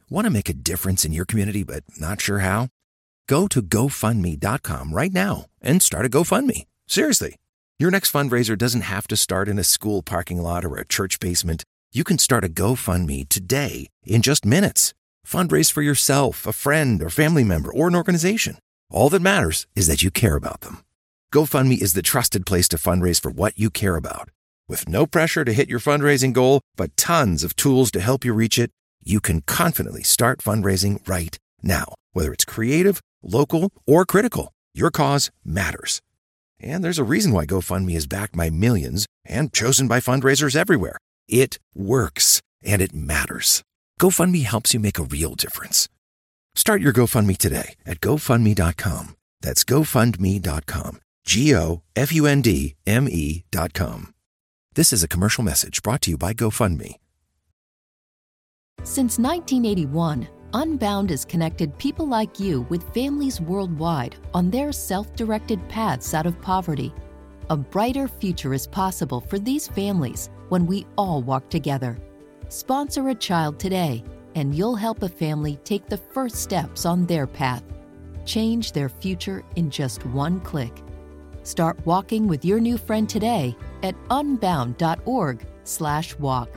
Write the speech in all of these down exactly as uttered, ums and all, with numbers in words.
Want to make a difference in your community but not sure how? Go to go fund me dot com right now and start a GoFundMe. Seriously. Your next fundraiser doesn't have to start in a school parking lot or a church basement. You can start a GoFundMe today in just minutes. Fundraise for yourself, a friend, or family member, or an organization. All that matters is that you care about them. GoFundMe is the trusted place to fundraise for what you care about. With no pressure to hit your fundraising goal, but tons of tools to help you reach it, you can confidently start fundraising right now. Whether it's creative, local, or critical, your cause matters. And there's a reason why GoFundMe is backed by millions and chosen by fundraisers everywhere. It works, and it matters. GoFundMe helps you make a real difference. Start your GoFundMe today at go fund me dot com. That's go fund me dot com. G O F U N D M E dot com. This is a commercial message brought to you by GoFundMe. Since nineteen eighty-one, Unbound has connected people like you with families worldwide on their self-directed paths out of poverty. A brighter future is possible for these families when we all walk together. Sponsor a child today, and you'll help a family take the first steps on their path. Change their future in just one click. Start walking with your new friend today at unbound dot org slash walk.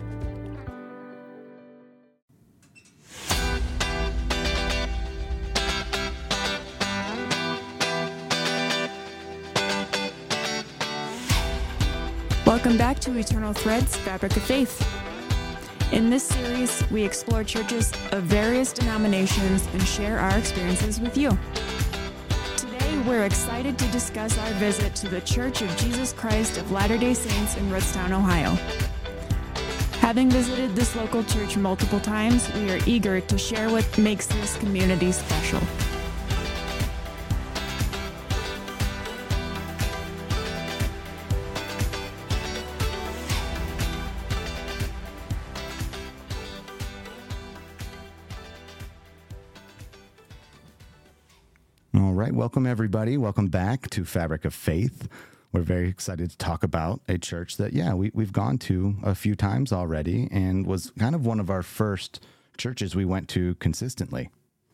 Welcome back to Eternal Threads, Fabric of Faith. In this series, we explore churches of various denominations and share our experiences with you. Today, we're excited to discuss our visit to the Church of Jesus Christ of Latter-day Saints in Rootstown, Ohio. Having visited this local church multiple times, we are eager to share what makes this community special. All right, welcome everybody. Welcome back to Fabric of Faith. We're very excited to talk about a church that, yeah, we, we've gone to a few times already and was kind of one of our first churches we went to consistently.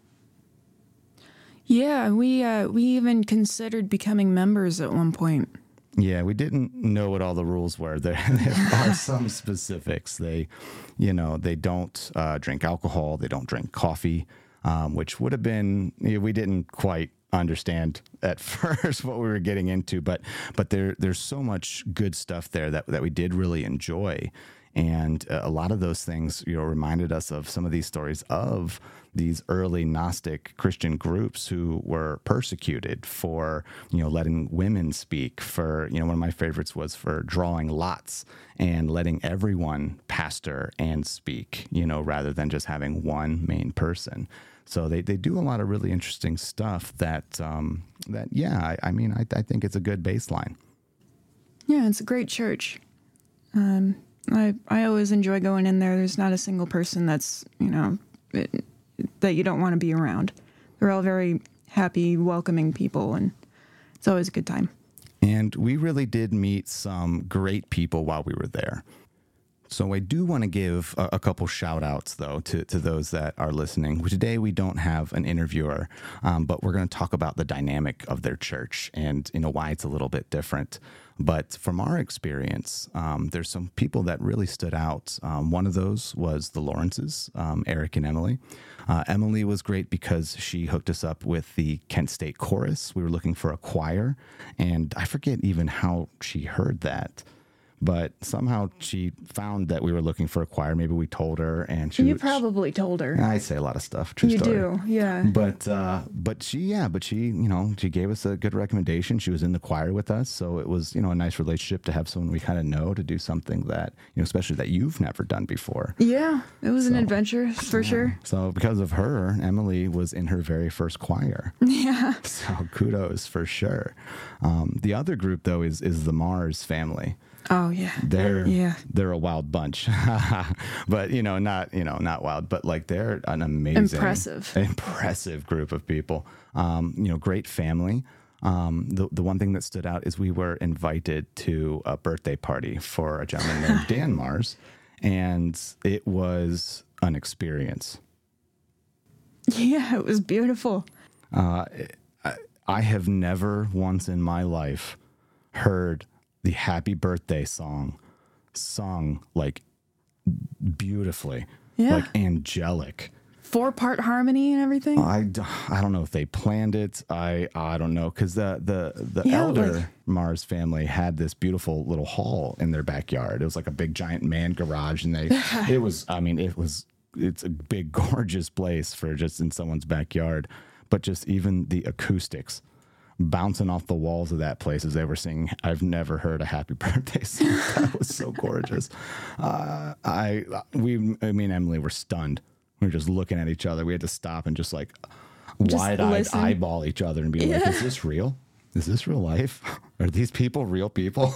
Yeah, we uh, we even considered becoming members at one point. Yeah, we didn't know what all the rules were. There, there are some specifics. They, you know, they don't uh, drink alcohol. They don't drink coffee, um, which would have been, you know, we didn't quite understand at first what we were getting into, but but there there's so much good stuff there that that we did really enjoy, and a lot of those things, you know, reminded us of some of these stories of these early Gnostic Christian groups who were persecuted for, you know, letting women speak, for, you know, one of my favorites was for drawing lots and letting everyone pastor and speak, you know, rather than just having one main person. So they, they do a lot of really interesting stuff that, um, that yeah, I, I mean, I, I think it's a good baseline. Yeah, it's a great church. Um, I I always enjoy going in there. There's not a single person that's, you know, it, that you don't want to be around. They're all very happy, welcoming people, and it's always a good time. And we really did meet some great people while we were there. So I do want to give a, a couple shout outs, though, to, to those that are listening. Today, we don't have an interviewer, um, but we're going to talk about the dynamic of their church and, you know, why it's a little bit different. But from our experience, um, there's some people that really stood out. Um, one of those was the Lawrences, um, Eric and Emily. Uh, Emily was great because she hooked us up with the Kent State Chorus. We were looking for a choir, and I forget even how she heard that. But somehow she found that we were looking for a choir. Maybe we told her, and she. You probably told her. I say a lot of stuff. True you story. do, yeah. But uh, but she, yeah, but she, you know, she gave us a good recommendation. She was in the choir with us, so it was, you know, a nice relationship to have someone we kind of know to do something that, you know, especially that you've never done before. Yeah, it was so, an adventure for yeah. sure. So because of her, Emily was in her very first choir. Yeah. So kudos for sure. Um, the other group though is is the Mars family. Oh yeah, they're yeah. they're a wild bunch, but you know, not you know, not wild, but like they're an amazing, impressive, impressive group of people. Um, you know, great family. Um, the the one thing that stood out is we were invited to a birthday party for a gentleman named Dan Mars, and it was an experience. Yeah, it was beautiful. Uh, I, I have never once in my life heard the happy birthday song sung like beautifully, Yeah. like angelic. Four part harmony and everything. I, d- I don't know if they planned it. I I don't know because the the the Yeah, elder like- Mars family had this beautiful little hall in their backyard. It was like a big giant man garage, and they it was I mean it was it's a big gorgeous place for just in someone's backyard, but just even the acoustics bouncing off the walls of that place as they were singing. I've never heard a happy birthday song that was so gorgeous. Uh, I we I mean Emily were stunned. We were just looking at each other. We had to stop and just like Just wide-eyed listen. eyeball each other and be like, Yeah. is this real? Is this real life? Are these people real people?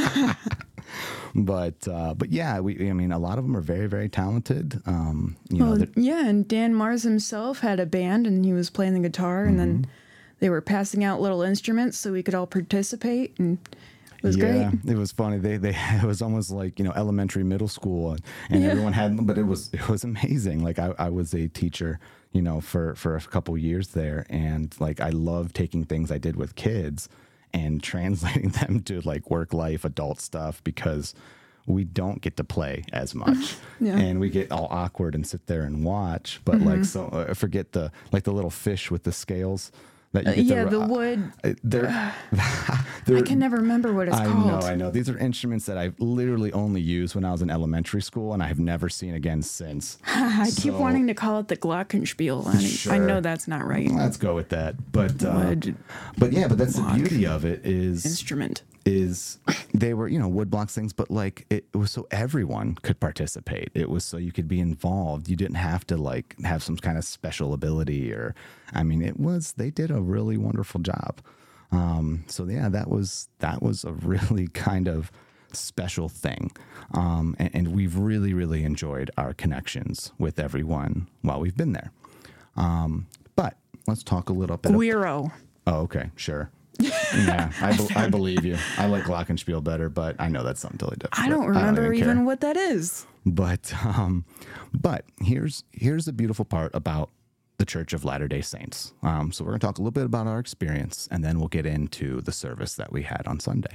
but uh, but yeah, we I mean, a lot of them are very, very talented. Um, you know, Well, that- yeah, and Dan Mars himself had a band, and he was playing the guitar, and then Mm-hmm. they were passing out little instruments so we could all participate, and it was yeah, great. it was funny. They they it was almost like, you know, elementary, middle school, and, and Yeah. everyone had, but it was it was amazing. Like I, I was a teacher, you know, for for a couple years there, and like I love taking things I did with kids and translating them to like work life adult stuff because we don't get to play as much. Yeah. And we get all awkward and sit there and watch. But like so, uh, forget the like the little fish with the scales. That you Uh, get yeah, to, the uh, wood. uh, They're, I they're, can never remember what it's I called. know, I know. These are instruments that I've literally only used when I was in elementary school, and I have never seen again since. I keep So- wanting to call it the Glockenspiel. and I Sure. know that's not right. Let's go with that. But uh, Wood but yeah, but that's the block beauty of it is instrument. is they were, you know, wood blocks things, but like it, it was so everyone could participate. It was so you could be involved. You didn't have to like have some kind of special ability or, I mean, it was, they did a really wonderful job. Um, so yeah, that was, that was a really kind of special thing. Um, and, and we've really, really enjoyed our connections with everyone while we've been there. Um, but let's talk a little bit. Guiro. Oh, okay, sure. Yeah, I, be- I believe you. I like Glockenspiel better, but I know that's something totally different. I don't But remember even even care. what that is. But um, but here's here's the beautiful part about the Church of Latter-day Saints. Um, so we're going to talk a little bit about our experience, and then we'll get into the service that we had on Sunday.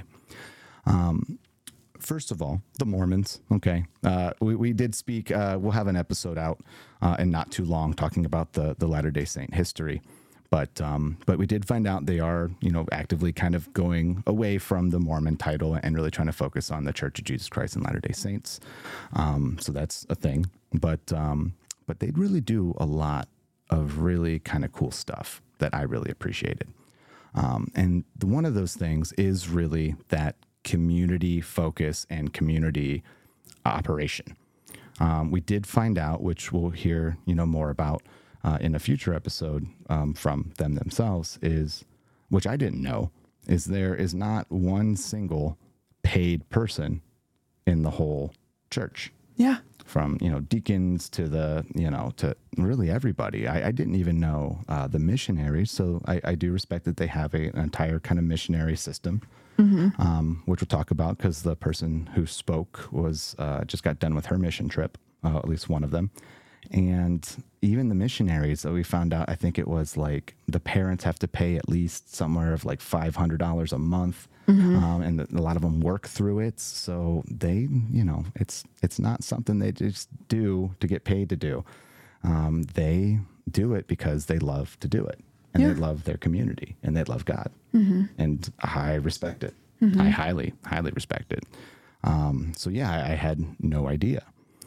Um, first of all, the Mormons. Okay, uh, we we did speak. Uh, we'll have an episode out uh, in not too long talking about the the Latter-day Saint history. But um, but we did find out they are, you know, actively kind of going away from the Mormon title and really trying to focus on the Church of Jesus Christ and Latter-day Saints. Um, so that's a thing. But um, but they really do a lot of really kind of cool stuff that I really appreciated. Um, and the, one of those things is really that community focus and community operation. Um, we did find out, which we'll hear, you know, more about uh, in a future episode um, from them themselves, is, which I didn't know, is there is not one single paid person in the whole church. Yeah. From, you know, deacons to the, you know, to really everybody. I, I didn't even know uh, the missionaries. So I, I do respect that they have a, an entire kind of missionary system, mm-hmm. um, which we'll talk about because the person who spoke was uh, just got done with her mission trip, uh, at least one of them. And even the missionaries that we found out, I think it was like the parents have to pay at least somewhere of like five hundred dollars a month. Mm-hmm. Um, and a lot of them work through it. So they, you know, it's, it's not something they just do to get paid to do. Um, they do it because they love to do it and Yeah. they love their community and they love God. Mm-hmm. And I respect it. Mm-hmm. I highly, highly respect it. Um, so yeah, I, I had no idea.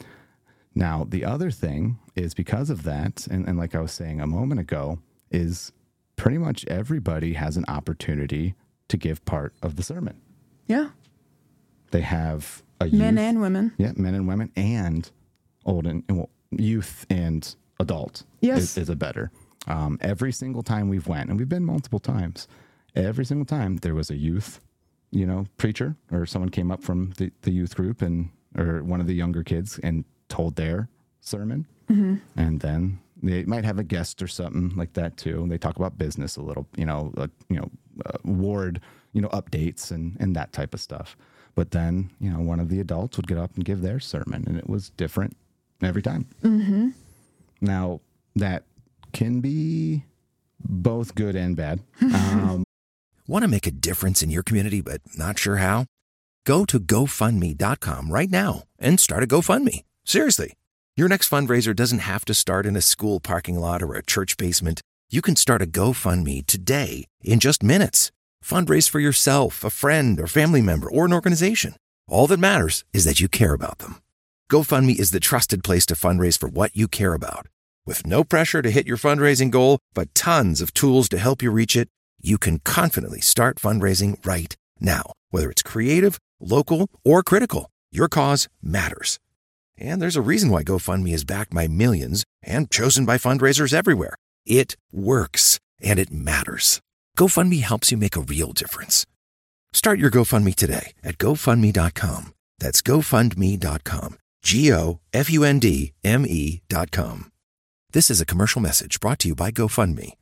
Now, the other thing is because of that, and, and like I was saying a moment ago, is pretty much everybody has an opportunity to give part of the sermon. Yeah. They have a Men youth- and women. yeah, men and women, and old and well, youth and adult. Yes. is, is a better. Um, every single time we've went, and we've been multiple times, every single time there was a youth, you know, preacher or someone came up from the, the youth group and or one of the younger kids and told their sermon, mm-hmm. and then they might have a guest or something like that too. And they talk about business a little, you know, uh, you know, uh, ward, you know, updates and, and that type of stuff. But then, you know, one of the adults would get up and give their sermon, and it was different every time. Mm-hmm. Now, that can be both good and bad. Um, Want to make a difference in your community but not sure how? Go to go fund me dot com right now and start a GoFundMe. Seriously. Your next fundraiser doesn't have to start in a school parking lot or a church basement. You can start a GoFundMe today in just minutes. Fundraise for yourself, a friend, or family member, or an organization. All that matters is that you care about them. GoFundMe is the trusted place to fundraise for what you care about. With no pressure to hit your fundraising goal, but tons of tools to help you reach it, you can confidently start fundraising right now. Whether it's creative, local, or critical, your cause matters. And there's a reason why GoFundMe is backed by millions and chosen by fundraisers everywhere. It works, and it matters. GoFundMe helps you make a real difference. Start your GoFundMe today at go fund me dot com. That's go fund me dot com. G O F U N D M E dot com. This is a commercial message brought to you by GoFundMe.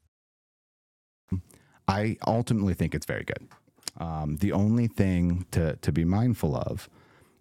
I ultimately think it's very good. Um, the only thing to, to be mindful of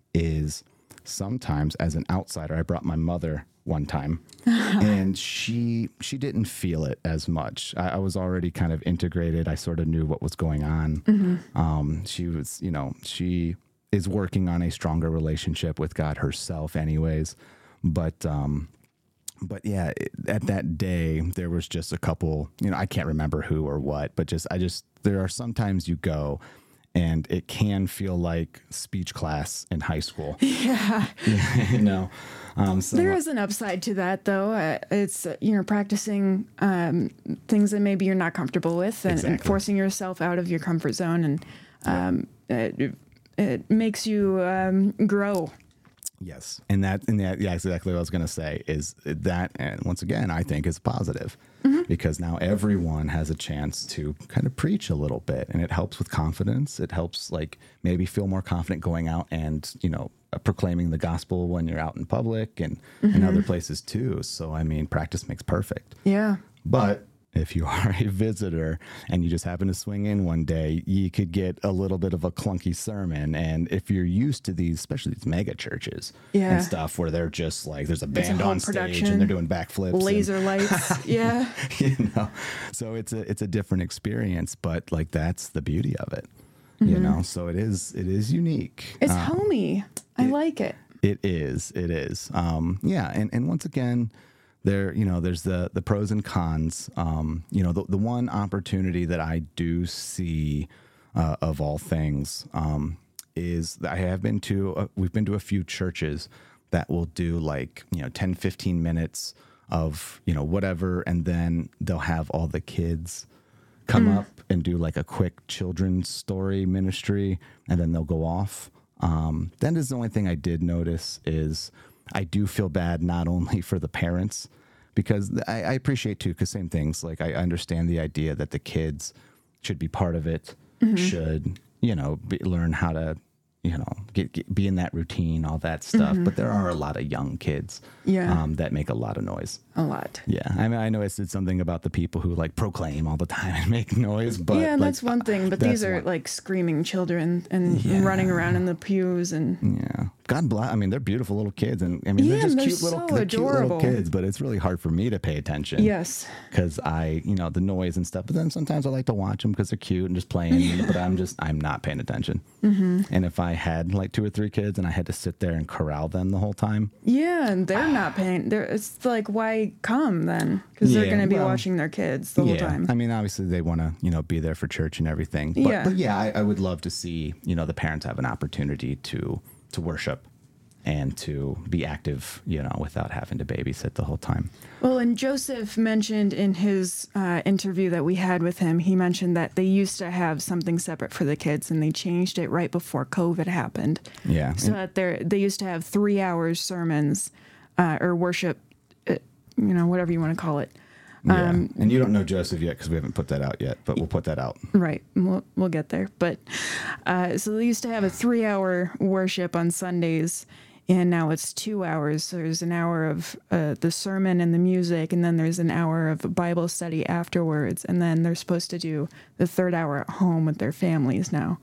is sometimes as an outsider, I brought my mother one time and she she didn't feel it as much. I, I was already kind of integrated. I sort of knew what was going on. Mm-hmm. Um, she was, you know, she is working on a stronger relationship with God herself anyways. But um, But yeah, it, at that day, there was just a couple, you know, I can't remember who or what, but just, I just, there are sometimes you go and it can feel like speech class in high school. Yeah. You know, um, so there is an upside to that, though. Uh, it's, uh, you know, practicing um, things that maybe you're not comfortable with and, Exactly. and forcing yourself out of your comfort zone. And um, yeah. it, it makes you um, grow. Yes. And that, and that, yeah, exactly what I was going to say is that, and once again, I think is positive mm-hmm. because now everyone has a chance to kind of preach a little bit and it helps with confidence. It helps like maybe feel more confident going out and, you know, uh, proclaiming the gospel when you're out in public and mm-hmm. in other places too. So, I mean, practice makes perfect. Yeah. But if you are a visitor and you just happen to swing in one day, you could get a little bit of a clunky sermon. And if you're used to these, especially these mega churches yeah. and stuff where they're just like, there's a band a on stage and they're doing backflips. Laser and, lights. Yeah. You know, so it's a, it's a different experience, but like, that's the beauty of it, mm-hmm. you know? So it is, it is unique. It's um, homey. I it, like it. It is, it is. Um, yeah. And, and once again, There, you know, there's the the pros and cons. Um, you know, the the one opportunity that I do see uh, of all things um, is that I have been to. Uh, we've been to a few churches that will do like you know ten, fifteen minutes of you know whatever, and then they'll have all the kids come mm. up and do like a quick children's story ministry, and then they'll go off. Um, that is the only thing I did notice is. I do feel bad not only for the parents, because I, I appreciate too, because same things, like I understand the idea that the kids should be part of it, mm-hmm. should, you know, be, learn how to, you know, get, get, be in that routine, all that stuff. Mm-hmm. But there are a lot of young kids yeah. um, that make a lot of noise. A lot. Yeah. I mean, I know it's, it's something about the people who like proclaim all the time and make noise, but yeah, like, that's one thing. But these are one. like screaming children and yeah. running around in the pews and yeah. God bless. I mean, they're beautiful little kids, and I mean, yeah, they're just they're cute so little, they're cute little kids. But it's really hard for me to pay attention. Yes, because I, you know, the noise and stuff. But then sometimes I like to watch them because they're cute and just playing. Yeah. But I'm just, I'm not paying attention. Mm-hmm. And if I had like two or three kids and I had to sit there and corral them the whole time, yeah, and they're not paying. They're, it's like, why come then? Because yeah, they're going to be well, watching their kids the yeah. whole time. I mean, obviously they want to, you know, be there for church and everything. But yeah, but yeah I, I would love to see, you know, the parents have an opportunity to to worship. And to be active, you know, without having to babysit the whole time. Well, and Joseph mentioned in his uh, interview that we had with him, he mentioned that they used to have something separate for the kids, and they changed it right before COVID happened. Yeah. So that they they used to have three hours sermons uh, or worship, uh, you know, whatever you want to call it. Yeah. Um, and you don't know Joseph yet because we haven't put that out yet, but we'll put that out. Right. We'll, we'll get there. But uh, so they used to have a three-hour worship on Sundays. And now it's two hours. So there's an hour of uh, the sermon and the music, and then there's an hour of Bible study afterwards. And then they're supposed to do the third hour at home with their families now.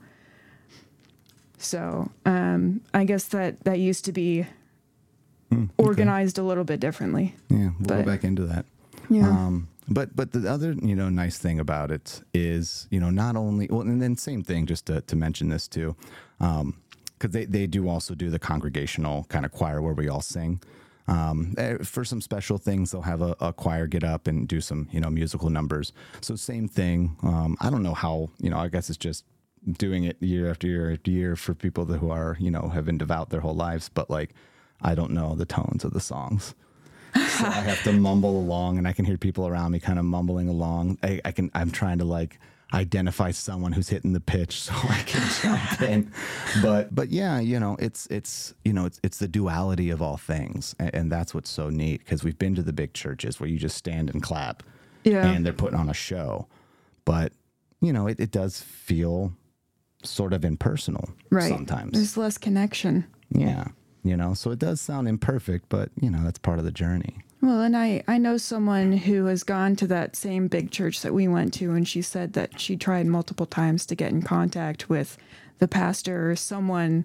So um, I guess that, that used to be mm, okay. organized a little bit differently. Yeah, we'll but, go back into that. Yeah. Um, but but the other, you know, nice thing about it is, you know, not only, well, and then same thing, just to, to mention this too, um, because they, they do also do the congregational kind of choir where we all sing. Um, for some special things, they'll have a, a choir get up and do some, you know, musical numbers. So same thing. Um, I don't know how, you know, I guess it's just doing it year after year after year for people that who are, you know, have been devout their whole lives. But like, I don't know the tones of the songs. So I have to mumble along, and I can hear people around me kind of mumbling along. I, I can, I'm trying to like identify someone who's hitting the pitch so I can jump in. But, but yeah, you know, it's, it's, you know, it's, it's the duality of all things. And, and that's what's so neat, because we've been to the big churches where you just stand and clap Yeah. and they're putting on a show. But, you know, it, it does feel sort of impersonal Right. sometimes. There's less connection. Yeah. You know, so it does sound imperfect, but, you know, that's part of the journey. Well, and I, I know someone who has gone to that same big church that we went to, and she said that she tried multiple times to get in contact with the pastor or someone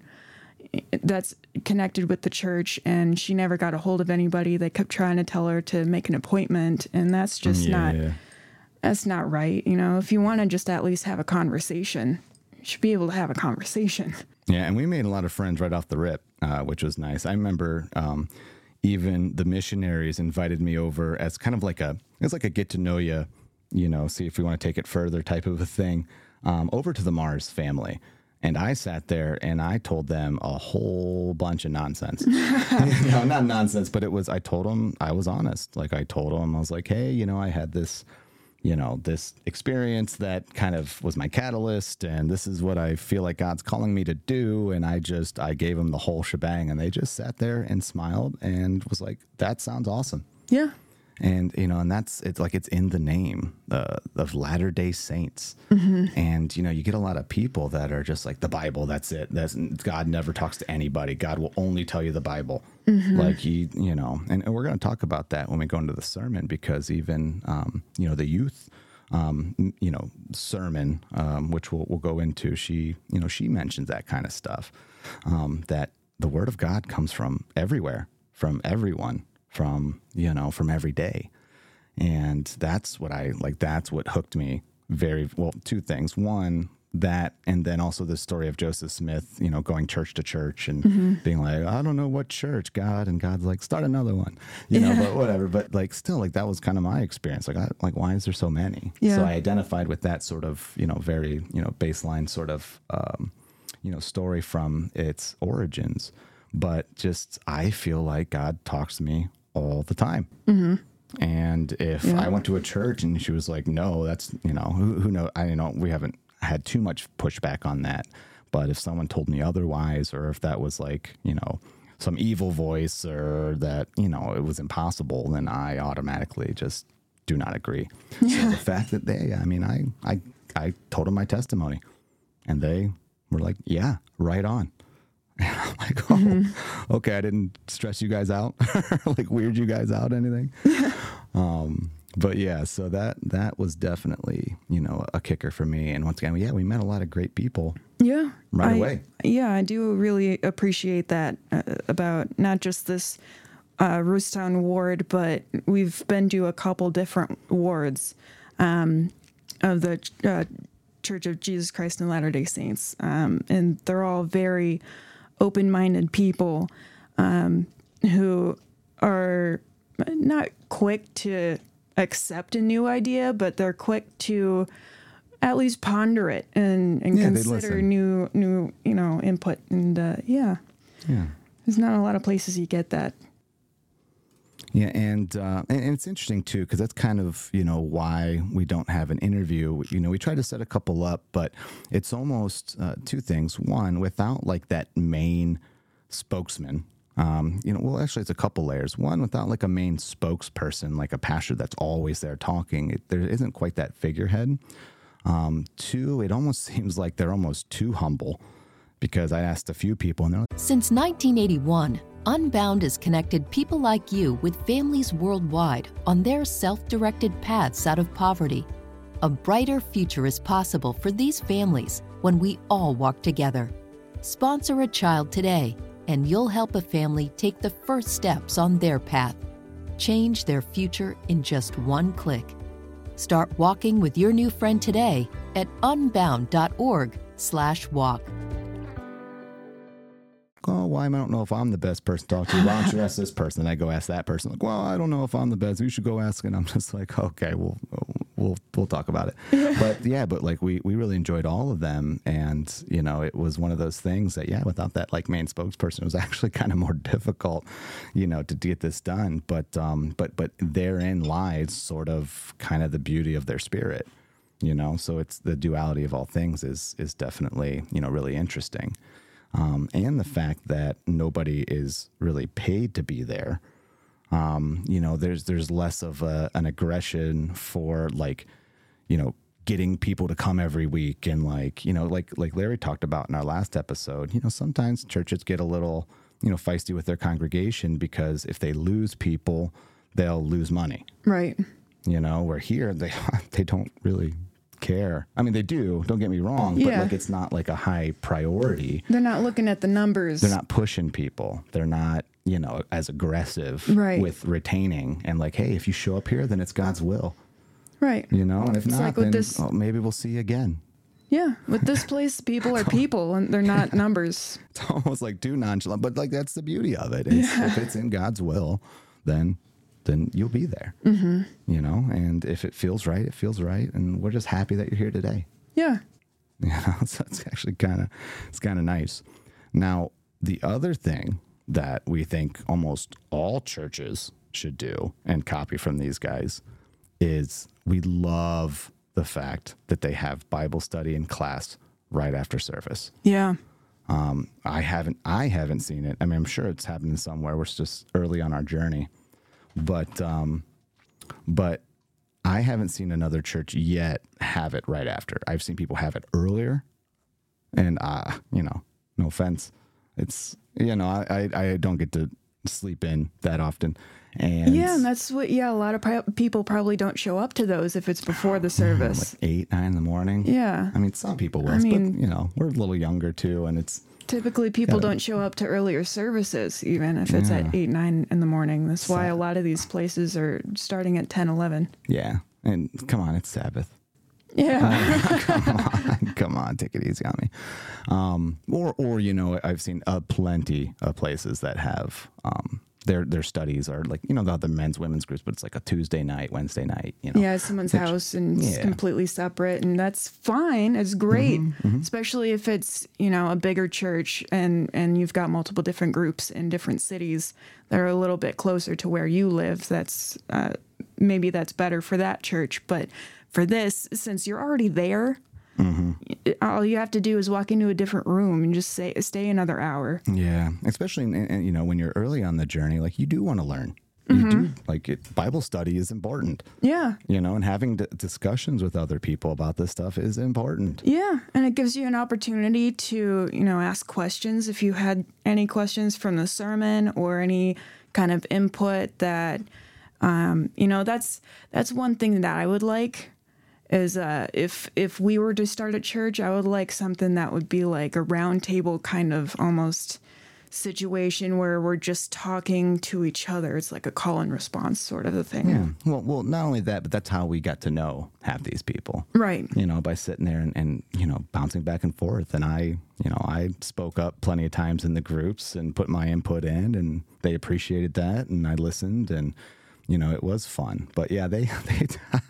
that's connected with the church, and she never got a hold of anybody. They kept trying to tell her to make an appointment, and that's just Yeah, not yeah. that's not right. You know, if you want to just at least have a conversation, you should be able to have a conversation. Yeah, and we made a lot of friends right off the rip, uh, which was nice. I remember um, even the missionaries invited me over as kind of like a, it was like a get to know you, you know, see if we want to take it further type of a thing, um, over to the Mars family. And I sat there and I told them a whole bunch of nonsense. No, not nonsense, but it was, I told them, I was honest. Like I told them, I was like, hey, you know, I had this, you know, this experience that kind of was my catalyst, and this is what I feel like God's calling me to do. And I just, I gave them the whole shebang, and they just sat there and smiled and was like, that sounds awesome. Yeah. And, you know, and that's, it's like, it's in the name uh, of Latter-day Saints. Mm-hmm. And, you know, you get a lot of people that are just like, the Bible, that's it. That's, God never talks to anybody. God will only tell you the Bible. Mm-hmm. Like he, you know, and, and we're going to talk about that when we go into the sermon, because even, um, you know, the youth, um, you know, sermon, um, which we'll, we'll go into, she, you know, she mentions that kind of stuff, um, that the word of God comes from everywhere, from everyone. From, you know, from every day. And that's what I, like, that's what hooked me very, well, two things. One, that, and then also the story of Joseph Smith, you know, going church to church and mm-hmm. being like, I don't know what church, God. And God's like, start another one, you yeah. know, but whatever. But like, still, like, that was kind of my experience. Like, I, like, why is there so many? Yeah. So I identified with that sort of, you know, very, you know, baseline sort of, um, you know, story from its origins. But just, I feel like God talks to me all the time. Mm-hmm. And if yeah. I went to a church and she was like, no, that's, you know, who, who knows? I you know, we haven't had too much pushback on that. But if someone told me otherwise, or if that was like, you know, some evil voice, or that, you know, it was impossible, then I automatically just do not agree. Yeah. So the fact that they, I mean, I, I, I told them my testimony, and they were like, yeah, right on. And I'm like, oh, mm-hmm. okay, I didn't stress you guys out, like weird you guys out, anything. um, but yeah, so that that was definitely, you know, a kicker for me. And once again, yeah, we met a lot of great people. Yeah, right I, away. Yeah, I do really appreciate that uh, about not just this uh, Roostown ward, but we've been to a couple different wards um, of the uh, Church of Jesus Christ and Latter-day Saints, um, and they're all very open-minded people um, who are not quick to accept a new idea, but they're quick to at least ponder it and, and yeah, consider new, new, you know, input. And uh, yeah, yeah, there's not a lot of places you get that. Yeah, and, uh, and and it's interesting too, because that's kind of, you know, why we don't have an interview. You know, we try to set a couple up, but it's almost uh, two things. One, without like that main spokesman, um, you know, well, actually, it's a couple layers. One, without like a main spokesperson, like a pastor that's always there talking, it, there isn't quite that figurehead. Um, two, it almost seems like they're almost too humble, because I asked a few people, and they're like, since nineteen eighty-one, Unbound has connected people like you with families worldwide on their self-directed paths out of poverty. A brighter future is possible for these families when we all walk together. Sponsor a child today, and you'll help a family take the first steps on their path. change their future in just one click. Start walking with your new friend today at unbound.org slash walk. Oh, well, I don't know if I'm the best person to talk to. Why don't you ask this person? And I go ask that person. Like, well, I don't know if I'm the best. You should go ask. And I'm just like, okay, we'll we'll we'll talk about it. Yeah. But yeah, but like we we really enjoyed all of them, and you know, it was one of those things that yeah, without that like main spokesperson, it was actually kind of more difficult, you know, to get this done. But um, but but therein lies sort of kind of the beauty of their spirit, you know. So it's the duality of all things is is definitely, you know, really interesting. Um, and the fact that nobody is really paid to be there. Um, you know, there's there's less of a, an aggression for like, you know, getting people to come every week, and like, you know, like like Larry talked about in our last episode. You know, sometimes churches get a little, you know, feisty with their congregation because if they lose people, they'll lose money. Right. You know, where here they they don't really care. I mean, they do, don't get me wrong, yeah. but like it's not like a high priority. They're not looking at the numbers. They're not pushing people. They're not, you know, as aggressive right. with retaining and like, hey, if you show up here, then it's God's will. Right. You know, and if it's not, like then this, oh, maybe we'll see you again. Yeah. With this place, people are people and they're not numbers. It's almost like too nonchalant, but like that's the beauty of it. It's, yeah. If it's in God's will, then then you'll be there, mm-hmm. you know, and if it feels right, it feels right. And we're just happy that you're here today. Yeah. You know, so it's actually kind of, it's kind of nice. Now, the other thing that we think almost all churches should do and copy from these guys is we love the fact that they have Bible study in class right after service. Yeah. Um, I haven't, I haven't seen it. I mean, I'm sure it's happening somewhere. We're just early on our journey. But um, but I haven't seen another church yet have it right after. I've seen people have it earlier, and uh, you know, no offense, it's you know, I, I, I don't get to sleep in that often, and yeah, and that's what yeah, a lot of pri- people probably don't show up to those if it's before the service, like eight nine in the morning. Yeah, I mean, some people will, I mean, but you know, we're a little younger too, and it's. Typically, people gotta, don't show up to earlier services, even if it's yeah. at eight, nine in the morning. That's why a lot of these places are starting at ten, eleven. Yeah. And come on, it's Sabbath. Yeah. Uh, come on. Come on. Take it easy on me. Um, or, or, you know, I've seen uh, plenty of places that have um, their their studies are like, you know, the other men's, women's groups, but it's like a Tuesday night, Wednesday night, you know. Yeah, it's someone's Which, house and it's yeah. completely separate. And that's fine. It's great, mm-hmm, mm-hmm. especially if it's, you know, a bigger church and, and you've got multiple different groups in different cities that are a little bit closer to where you live. That's uh, maybe that's better for that church. But for this, since you're already there, mm-hmm. all you have to do is walk into a different room and just say, stay another hour. Yeah, especially, in, in, you know, when you're early on the journey, like you do want to learn. You mm-hmm. do, like it, Bible study is important. Yeah. You know, and having d- discussions with other people about this stuff is important. Yeah, and it gives you an opportunity to, you know, ask questions if you had any questions from the sermon or any kind of input that, um, you know, that's that's one thing that I would like. Is uh, if if we were to start a church, I would like something that would be like a round table kind of almost situation where we're just talking to each other. It's like a call and response sort of a thing. Yeah. Well, well, not only that, but that's how we got to know half these people. Right. You know, by sitting there and, and, you know, bouncing back and forth. And I, you know, I spoke up plenty of times in the groups and put my input in, and they appreciated that. And I listened, and, you know, it was fun. But yeah, they, they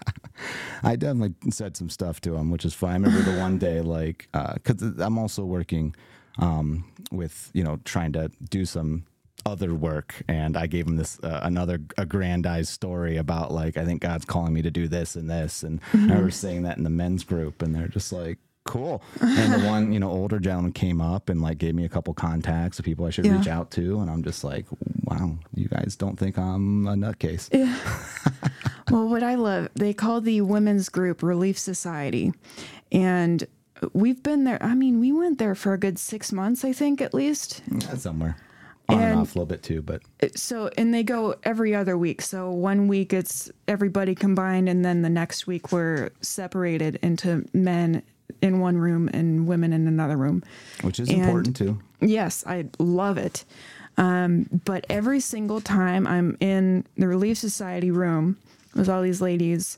I definitely said some stuff to them, which is fine. I remember the one day, like, uh, cause I'm also working, um, with, you know, trying to do some other work. And I gave him this, uh, another aggrandized story about like, I think God's calling me to do this and this. And mm-hmm. I remember saying that in the men's group, and they're just like, cool. And the one, you know, older gentleman came up and like gave me a couple contacts of people I should yeah. reach out to. And I'm just like, wow, you guys don't think I'm a nutcase. Yeah. Well, what I love, they call the women's group Relief Society. And we've been there. I mean, we went there for a good six months, I think, at least. Yeah, somewhere. On and, and off a little bit too, but. So, and they go every other week. So one week it's everybody combined, and then the next week we're separated into men in one room and women in another room. Which is and important too. Yes, I love it. Um, but every single time I'm in the Relief Society room with all these ladies,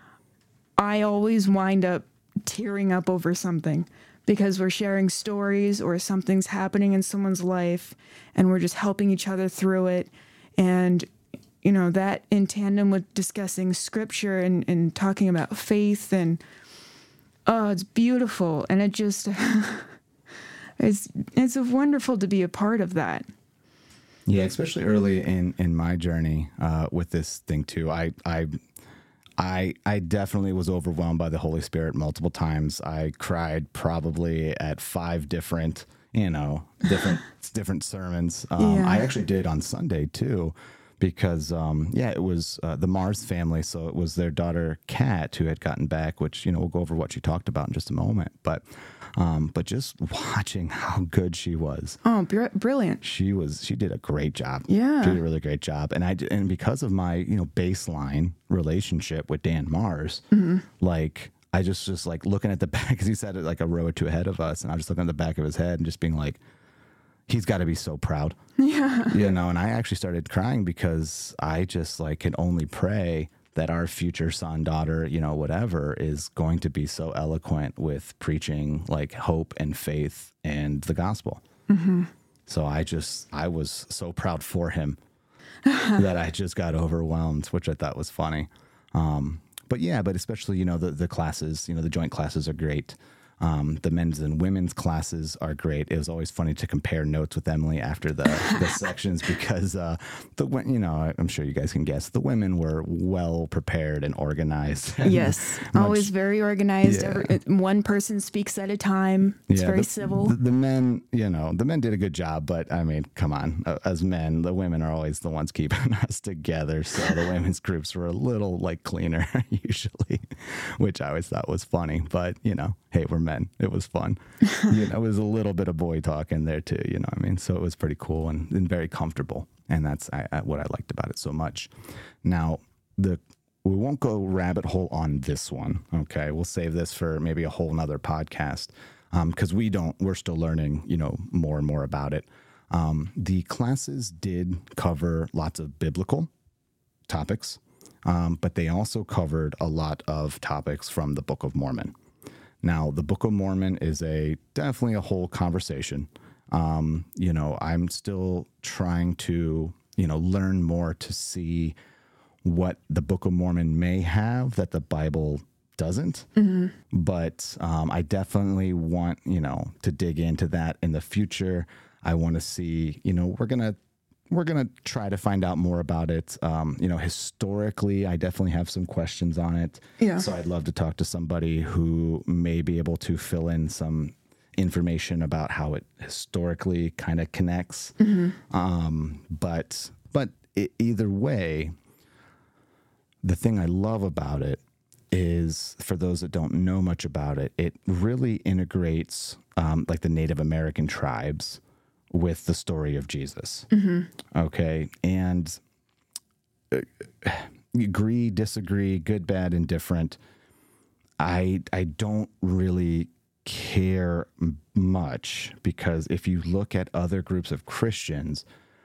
I always wind up tearing up over something because we're sharing stories or something's happening in someone's life and we're just helping each other through it. And, you know, that in tandem with discussing scripture and, and talking about faith and, oh, it's beautiful. And it just, it's, it's wonderful to be a part of that. Yeah, especially early in, in my journey uh, with this thing too. I, I, I, I definitely was overwhelmed by the Holy Spirit multiple times. I cried probably at five different, you know, different different sermons. Um, Yeah. I actually did on Sunday too, because um, yeah, it was uh, the Mars family. So it was their daughter Kat who had gotten back, which you know we'll go over what she talked about in just a moment. But um, but just watching how good she was. Oh, br- brilliant. She was, she did a great job. Yeah. She did a really great job. And I, and because of my, you know, baseline relationship with Dan Mars, mm-hmm. like, I just, just like looking at the back, because he sat at like a row or two ahead of us. And I was just looking at the back of his head and just being like, he's got to be so proud. Yeah. You know, and I actually started crying because I just like can only pray that our future son, daughter, you know, whatever, is going to be so eloquent with preaching like hope and faith and the gospel. Mm-hmm. So I just, I was so proud for him that I just got overwhelmed, which I thought was funny. Um, but yeah, but especially, you know, the, the classes, you know, the joint classes are great. Um, the men's and women's classes are great. It was always funny to compare notes with Emily after the, the sections because uh, the you know I'm sure you guys can guess the women were well prepared and organized. And yes, much, always very organized. Yeah. Every, one person speaks at a time. It's yeah, very the, civil. The, the men, you know, the men did a good job, but I mean, come on, uh, as men, the women are always the ones keeping us together. So the women's groups were a little like cleaner usually, which I always thought was funny. But you know, hey, we're men. It was fun. You know, it was a little bit of boy talk in there too, you know what I mean? So it was pretty cool and, and very comfortable. And that's I, I, what I liked about it so much. Now, the we won't go rabbit hole on this one, okay? We'll save this for maybe a whole nother podcast because um, we don't, we're still learning, you know, more and more about it. Um, the classes did cover lots of biblical topics, um, but they also covered a lot of topics from the Book of Mormon. Now, the Book of Mormon is a definitely a whole conversation. Um, you know, I'm still trying to, you know, learn more to see what the Book of Mormon may have that the Bible doesn't. Mm-hmm. But um, I definitely want, you know, to dig into that in the future. I want to see, you know, we're going to We're going to try to find out more about it. Um, you know, historically, I definitely have some questions on it. Yeah. So I'd love to talk to somebody who may be able to fill in some information about how it historically kind of connects. Mm-hmm. Um, but but it, either way, the thing I love about it is, for those that don't know much about it, it really integrates um, like the Native American tribes with the story of Jesus. Mm-hmm. Okay. And uh, agree, disagree, good, bad, indifferent. I, I don't really care much because if you look at other groups of Christians,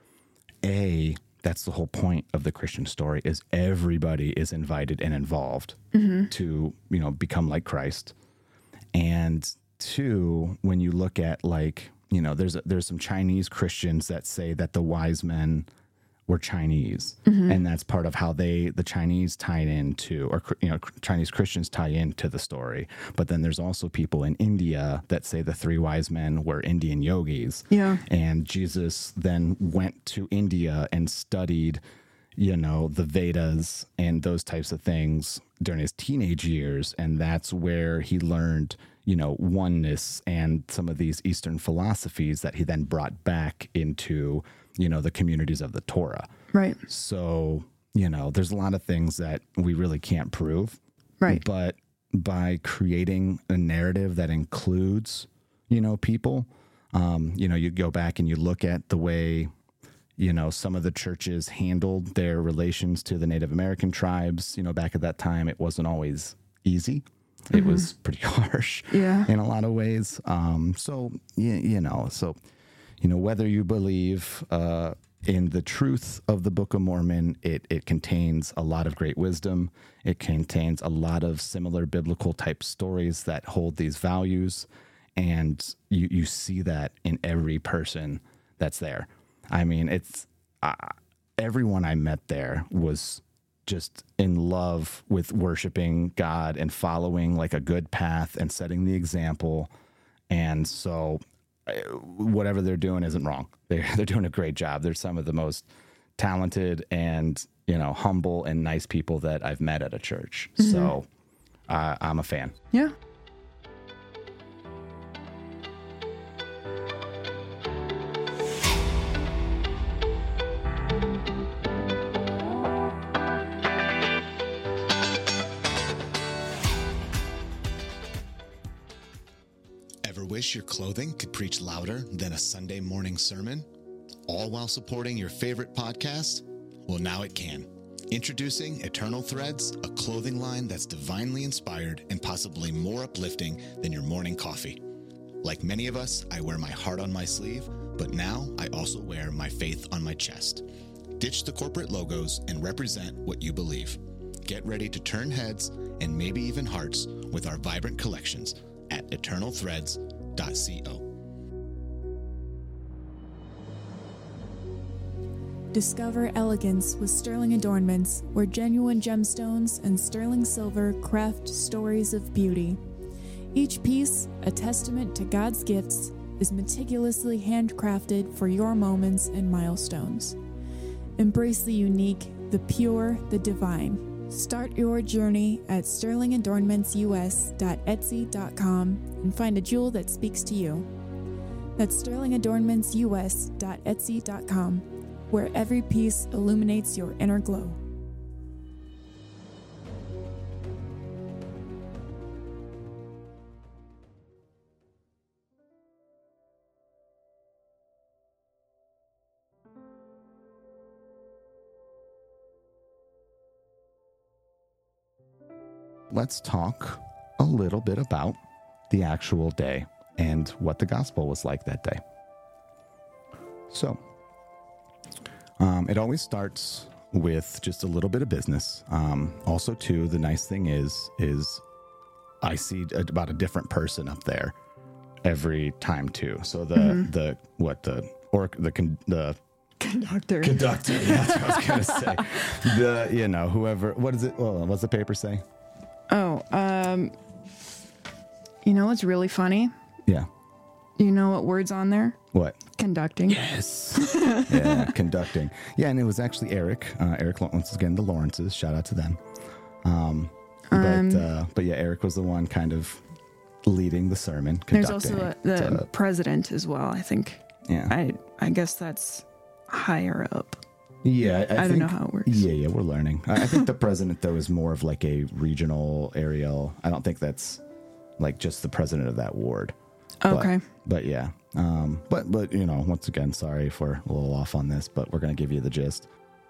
A, that's the whole point of the Christian story is everybody is invited and involved mm-hmm. to, you know, become like Christ. And two, when you look at like, you know, there's a, there's some Chinese Christians that say that the wise men were Chinese, mm-hmm. and that's part of how they the Chinese tie into, or you know, Chinese Christians tie into the story. But then there's also people in India that say the three wise men were Indian yogis, yeah, and Jesus then went to India and studied, you know, the Vedas and those types of things during his teenage years, and that's where he learned, you know, oneness and some of these Eastern philosophies that he then brought back into, you know, the communities of the Torah. Right. So, you know, there's a lot of things that we really can't prove. Right. But by creating a narrative that includes, you know, people, um, you know, you go back and you look at the way, you know, some of the churches handled their relations to the Native American tribes, you know, back at that time, it wasn't always easy. It was pretty harsh yeah. in a lot of ways. Um, so, you, you know, so, you know, whether you believe uh, in the truth of the Book of Mormon, it, it contains a lot of great wisdom. It contains a lot of similar biblical type stories that hold these values. And you, you see that in every person that's there. I mean, it's uh, everyone I met there was just in love with worshiping God and following like a good path and setting the example. And so whatever they're doing isn't wrong. They're, they're doing a great job. They're some of the most talented and, you know, humble and nice people that I've met at a church. Mm-hmm. So uh, I'm a fan. Yeah. Wish your clothing could preach louder than a Sunday morning sermon, all while supporting your favorite podcast? Well, now it can. Introducing Eternal Threads, a clothing line that's divinely inspired and possibly more uplifting than your morning coffee. Like many of us, I wear my heart on my sleeve, but now I also wear my faith on my chest. Ditch the corporate logos and represent what you believe. Get ready to turn heads and maybe even hearts with our vibrant collections at eternal threads dot co. Discover elegance with sterling adornments, where genuine gemstones and sterling silver craft stories of beauty. Each piece, a testament to God's gifts, is meticulously handcrafted for your moments and milestones. Embrace the unique, the pure, the divine. Start your journey at sterling adornments u s dot etsy dot com and find a jewel that speaks to you. That's sterling adornments u s dot etsy dot com, where every piece illuminates your inner glow. Let's talk a little bit about the actual day and what the gospel was like that day. So, um, it always starts with just a little bit of business. Um, also, too, the nice thing is, is I see about a different person up there every time too. So the mm-hmm. the what the or the con, the conductor conductor. Yeah, that's what I was gonna say. The you know whoever what is it? Well, what's the paper say? Oh, um, you know what's really funny? Yeah. You know what word's on there? What? Conducting. Yes. Yeah, conducting. Yeah, and it was actually Eric. Uh, Eric, once again, the Lawrences. Shout out to them. Um, but um, uh, but yeah, Eric was the one kind of leading the sermon. There's also a, the uh, president as well. I think. Yeah. I I guess that's higher up. Yeah, I, I, I think, don't know how it works. Yeah, yeah, we're learning. I, I think the president, though, is more of like a regional aerial. I don't think that's like just the president of that ward. Okay. But, but yeah, um, but but you know, once again, sorry if we're a little off on this, but we're going to give you the gist.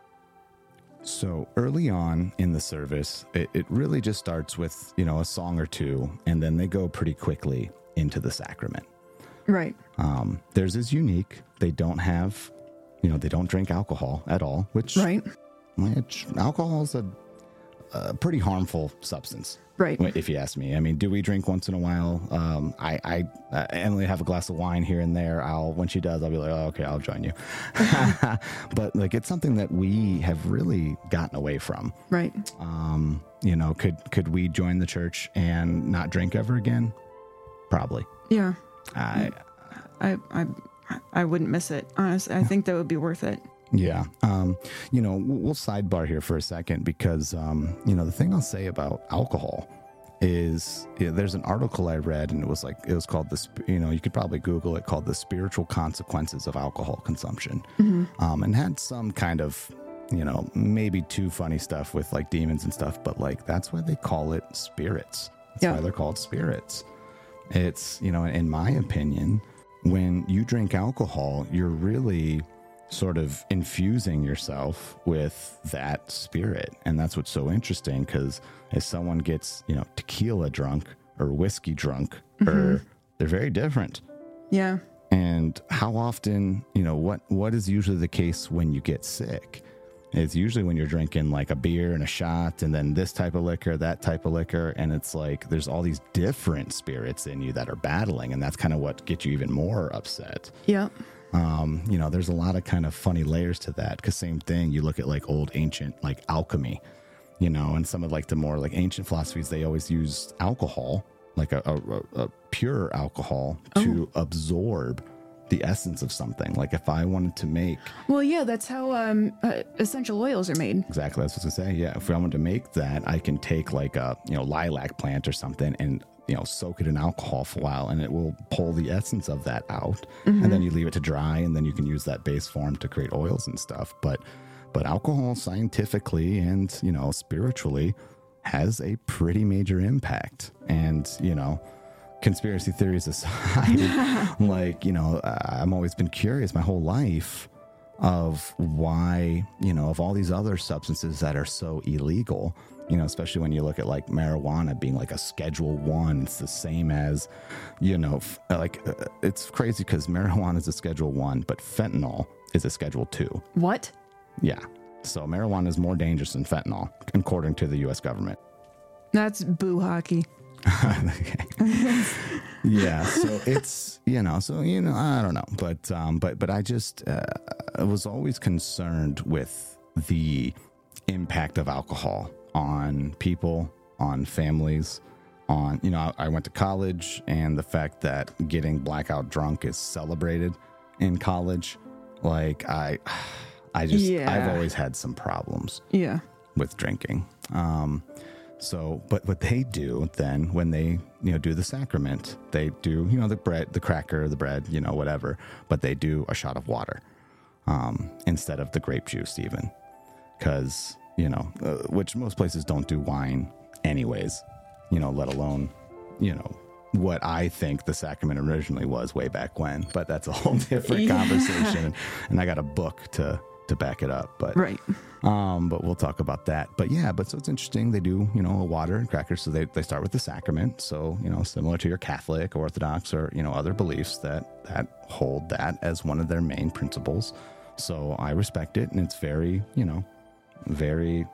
So early on in the service, it, it really just starts with, you know, a song or two, and then they go pretty quickly into the sacrament. Right. Um, theirs is unique. They don't have. You know, they don't drink alcohol at all, which, right. which alcohol is a, a pretty harmful substance. Right. If you ask me. I mean, do we drink once in a while? Um, I, I, uh, Emily have a glass of wine here and there. I'll, when she does, I'll be like, oh, okay, I'll join you. But like, it's something that we have really gotten away from. Right. Um, you know, could, could we join the church and not drink ever again? Probably. Yeah. I, I, I, I wouldn't miss it. Honestly, I think that would be worth it. Yeah. Um, you know, we'll sidebar here for a second because, um, you know, the thing I'll say about alcohol is you know, there's an article I read and it was like, it was called the, you know, you could probably Google it, called The Spiritual Consequences of Alcohol Consumption. Mm-hmm. Um, and had some kind of, you know, maybe too funny stuff with like demons and stuff, but like, that's why they call it spirits. That's yeah. why they're called spirits. It's, you know, in my opinion, when you drink alcohol, you're really sort of infusing yourself with that spirit. And that's what's so interesting, because if someone gets, you know, tequila drunk or whiskey drunk, mm-hmm. or they're very different. Yeah. And how often, you know, what, what is usually the case when you get sick? It's usually when you're drinking like a beer and a shot and then this type of liquor, that type of liquor. And it's like there's all these different spirits in you that are battling. And that's kind of what gets you even more upset. Yeah. Um, you know, there's a lot of kind of funny layers to that, because same thing, you look at like old ancient like alchemy, you know, and some of like the more like ancient philosophies, they always used alcohol, like a, a, a pure alcohol to oh. absorb the essence of something. Like if I wanted to make, well, yeah, that's how um, uh, essential oils are made. Exactly, that's what I was gonna say. Yeah, if I wanted to make that, I can take like a you know lilac plant or something and you know soak it in alcohol for a while, and it will pull the essence of that out, mm-hmm. and then you leave it to dry, and then you can use that base form to create oils and stuff. But but alcohol, scientifically and you know spiritually, has a pretty major impact, and you know. Conspiracy theories aside, like, you know, I've always been curious my whole life of why, you know, of all these other substances that are so illegal, you know, especially when you look at like marijuana being like a schedule one, it's the same as, you know, f- like uh, it's crazy because marijuana is a schedule one, but fentanyl is a schedule two. What? Yeah. So marijuana is more dangerous than fentanyl, according to the U S government. That's boo hockey. Okay. Yeah, so it's you know so you know I don't know but um but but I just uh, I was always concerned with the impact of alcohol on people, on families, on you know I, I went to college, and the fact that getting blackout drunk is celebrated in college, like I I just yeah. I've always had some problems yeah with drinking. um So, but what they do then when they, you know, do the sacrament, they do, you know, the bread, the cracker, the bread, you know, whatever, but they do a shot of water um, instead of the grape juice even, because, you know, uh, which most places don't do wine anyways, you know, let alone, you know, what I think the sacrament originally was way back when, but that's a whole different yeah. conversation. And I got a book to, to back it up, but right. Um, but we'll talk about that. But yeah, but so it's interesting. They do, you know, a water and crackers. So they, they start with the sacrament. So, you know, similar to your Catholic, Orthodox, or, you know, other beliefs that, that hold that as one of their main principles. So I respect it. And it's very, you know, very,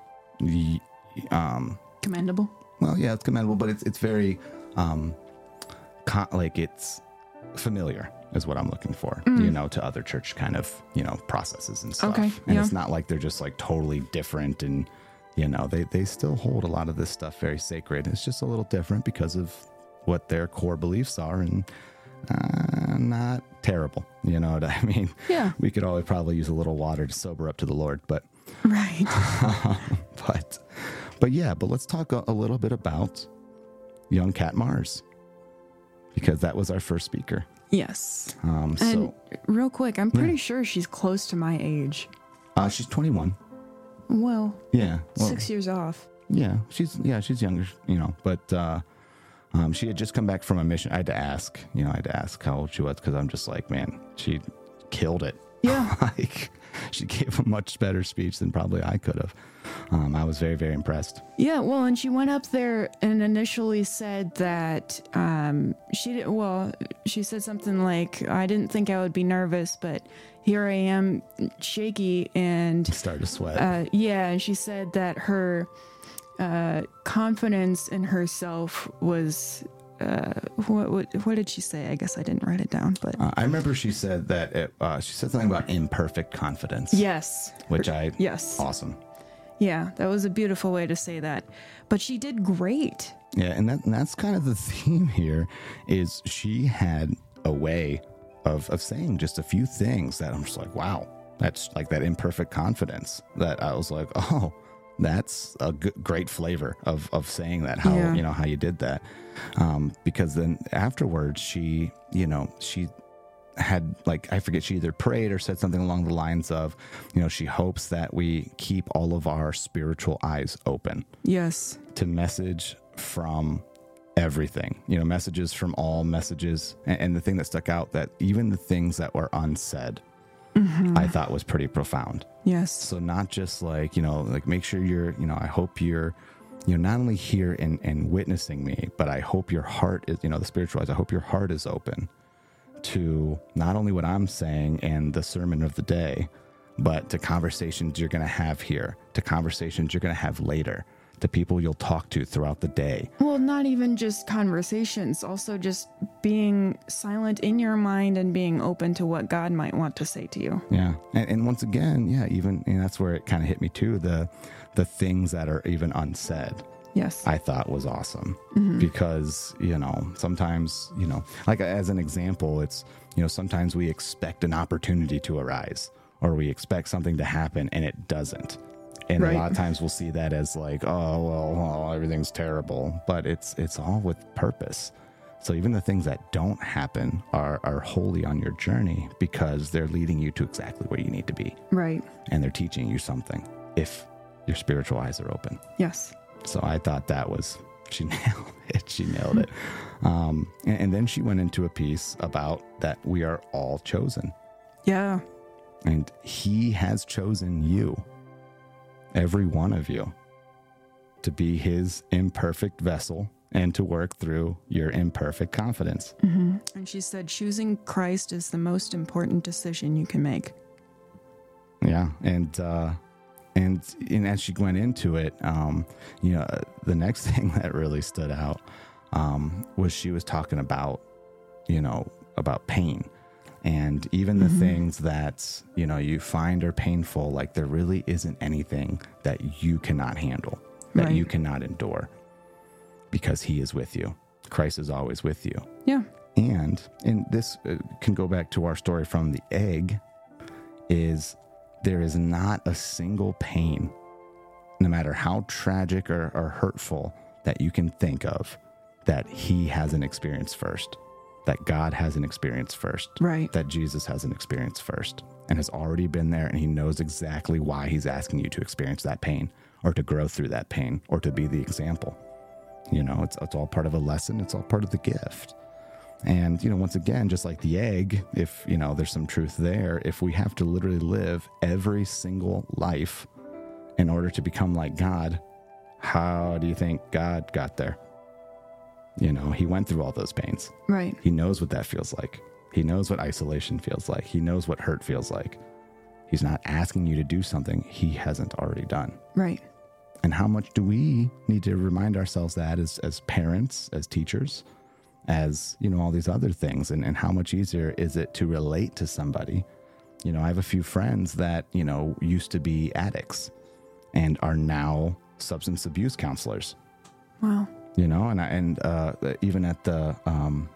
um, commendable. Well, yeah, it's commendable, but it's, it's very, um, con- like it's familiar is what I'm looking for, mm. you know, to other church kind of, you know, processes and stuff. Okay, and yeah. it's not like they're just like totally different, and, you know, they, they still hold a lot of this stuff very sacred. It's just a little different because of what their core beliefs are, and uh, not terrible. You know what I mean? Yeah. We could always probably use a little water to sober up to the Lord, but. Right. but, but yeah, but let's talk a, a little bit about young Kat Mars, because that was our first speaker. Yes. Um, so, and real quick, I'm pretty yeah. sure she's close to my age. Uh, she's twenty-one. Well, yeah, well, six years off. Yeah, she's yeah she's younger, you know. But uh, um, she had just come back from a mission. I had to ask, you know, I had to ask how old she was, because I'm just like, man, she killed it. Yeah, like she gave a much better speech than probably I could have. Um, I was very, very impressed. Yeah, well, and she went up there and initially said that um, she did. Well, she said something like, "I didn't think I would be nervous, but here I am, shaky," and started to sweat. Uh, yeah, and she said that her uh, confidence in herself was. Uh, what, what what did she say? I guess I didn't write it down, but uh, I remember she said that it, uh, she said something about imperfect confidence. Yes, which I yes, awesome. Yeah, that was a beautiful way to say that. But she did great. Yeah, and that and that's kind of the theme here. Is she had a way of of saying just a few things that I'm just like, wow, that's like that imperfect confidence. That I was like, oh. That's a g- great flavor of, of saying that, how, yeah. you know, how you did that. Um, because then afterwards she, you know, she had like, I forget, she either prayed or said something along the lines of, you know, she hopes that we keep all of our spiritual eyes open. Yes. To message from everything, you know, messages from all messages. And, and the thing that stuck out, that even the things that were unsaid, mm-hmm. I thought was pretty profound. Yes. So not just like, you know, like make sure you're, you know, I hope you're, you know, not only here and, and witnessing me, but I hope your heart is, you know, the spiritual eyes, I hope your heart is open to not only what I'm saying and the sermon of the day, but to conversations you're going to have here, to conversations you're going to have later, to people you'll talk to throughout the day. Well, not even just conversations, also just being silent in your mind and being open to what God might want to say to you. Yeah. And, and once again, yeah, even, and that's where it kind of hit me too, the, the things that are even unsaid. Yes. I thought was awesome mm-hmm. because, you know, sometimes, you know, like as an example, it's, you know, sometimes we expect an opportunity to arise or we expect something to happen and it doesn't. And right. a lot of times we'll see that as like, oh, well, well, everything's terrible, but it's, it's all with purpose. So even the things that don't happen are, are wholly on your journey because they're leading you to exactly where you need to be. Right. And they're teaching you something if your spiritual eyes are open. Yes. So I thought that was, she nailed it. She nailed it. Um, and, and then she went into a piece about that we are all chosen. Yeah. And he has chosen you, every one of you, to be his imperfect vessel and to work through your imperfect confidence. Mm-hmm. And she said, choosing Christ is the most important decision you can make. Yeah. And, uh, And, and as she went into it, um, you know, the next thing that really stood out um, was she was talking about, you know, about pain. And even the mm-hmm. things that, you know, you find are painful, like there really isn't anything that you cannot handle, that right. you cannot endure, because he is with you. Christ is always with you. Yeah. And, and this uh, can go back to our story from the egg, is there is not a single pain, no matter how tragic or, or hurtful, that you can think of, that he hasn't experienced first, that God hasn't experienced first, right? That Jesus hasn't experienced first and has already been there, and he knows exactly why he's asking you to experience that pain or to grow through that pain or to be the example. You know, it's, it's all part of a lesson. It's all part of the gift. And, you know, once again, just like the egg, if, you know, there's some truth there, if we have to literally live every single life in order to become like God, how do you think God got there? You know, he went through all those pains. Right. He knows what that feels like. He knows what isolation feels like. He knows what hurt feels like. He's not asking you to do something he hasn't already done. Right. And how much do we need to remind ourselves that as, as parents, as teachers, as, you know, all these other things, and, and how much easier is it to relate to somebody? You know, I have a few friends that, you know, used to be addicts and are now substance abuse counselors. Wow. You know, and I, and uh, even at the um,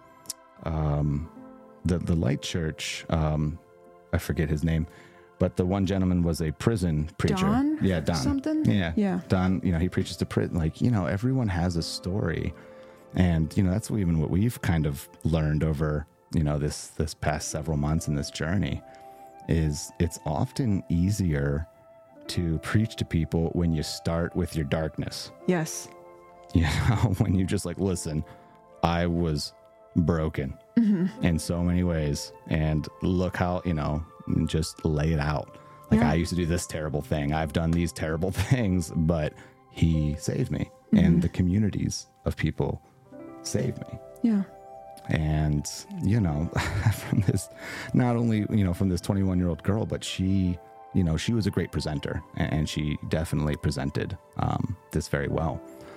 um, the the Light Church, um, I forget his name, but the one gentleman was a prison preacher. Don? Yeah, Don. Something? Yeah, yeah. Don. You know, he preaches to prison. Like, you know, everyone has a story. And, you know, that's even what we've kind of learned over, you know, this this past several months in this journey, is it's often easier to preach to people when you start with your darkness. Yes. You know, when you just like, listen, I was broken mm-hmm. in so many ways, and look how, you know, just lay it out. Like, yeah. I used to do this terrible thing. I've done these terrible things, but he saved me. Mm-hmm. And the communities of people saved me. Yeah. And, you know, from this, not only, you know, from this twenty-one year old girl, but she, you know, she was a great presenter, and she definitely presented um, this very well.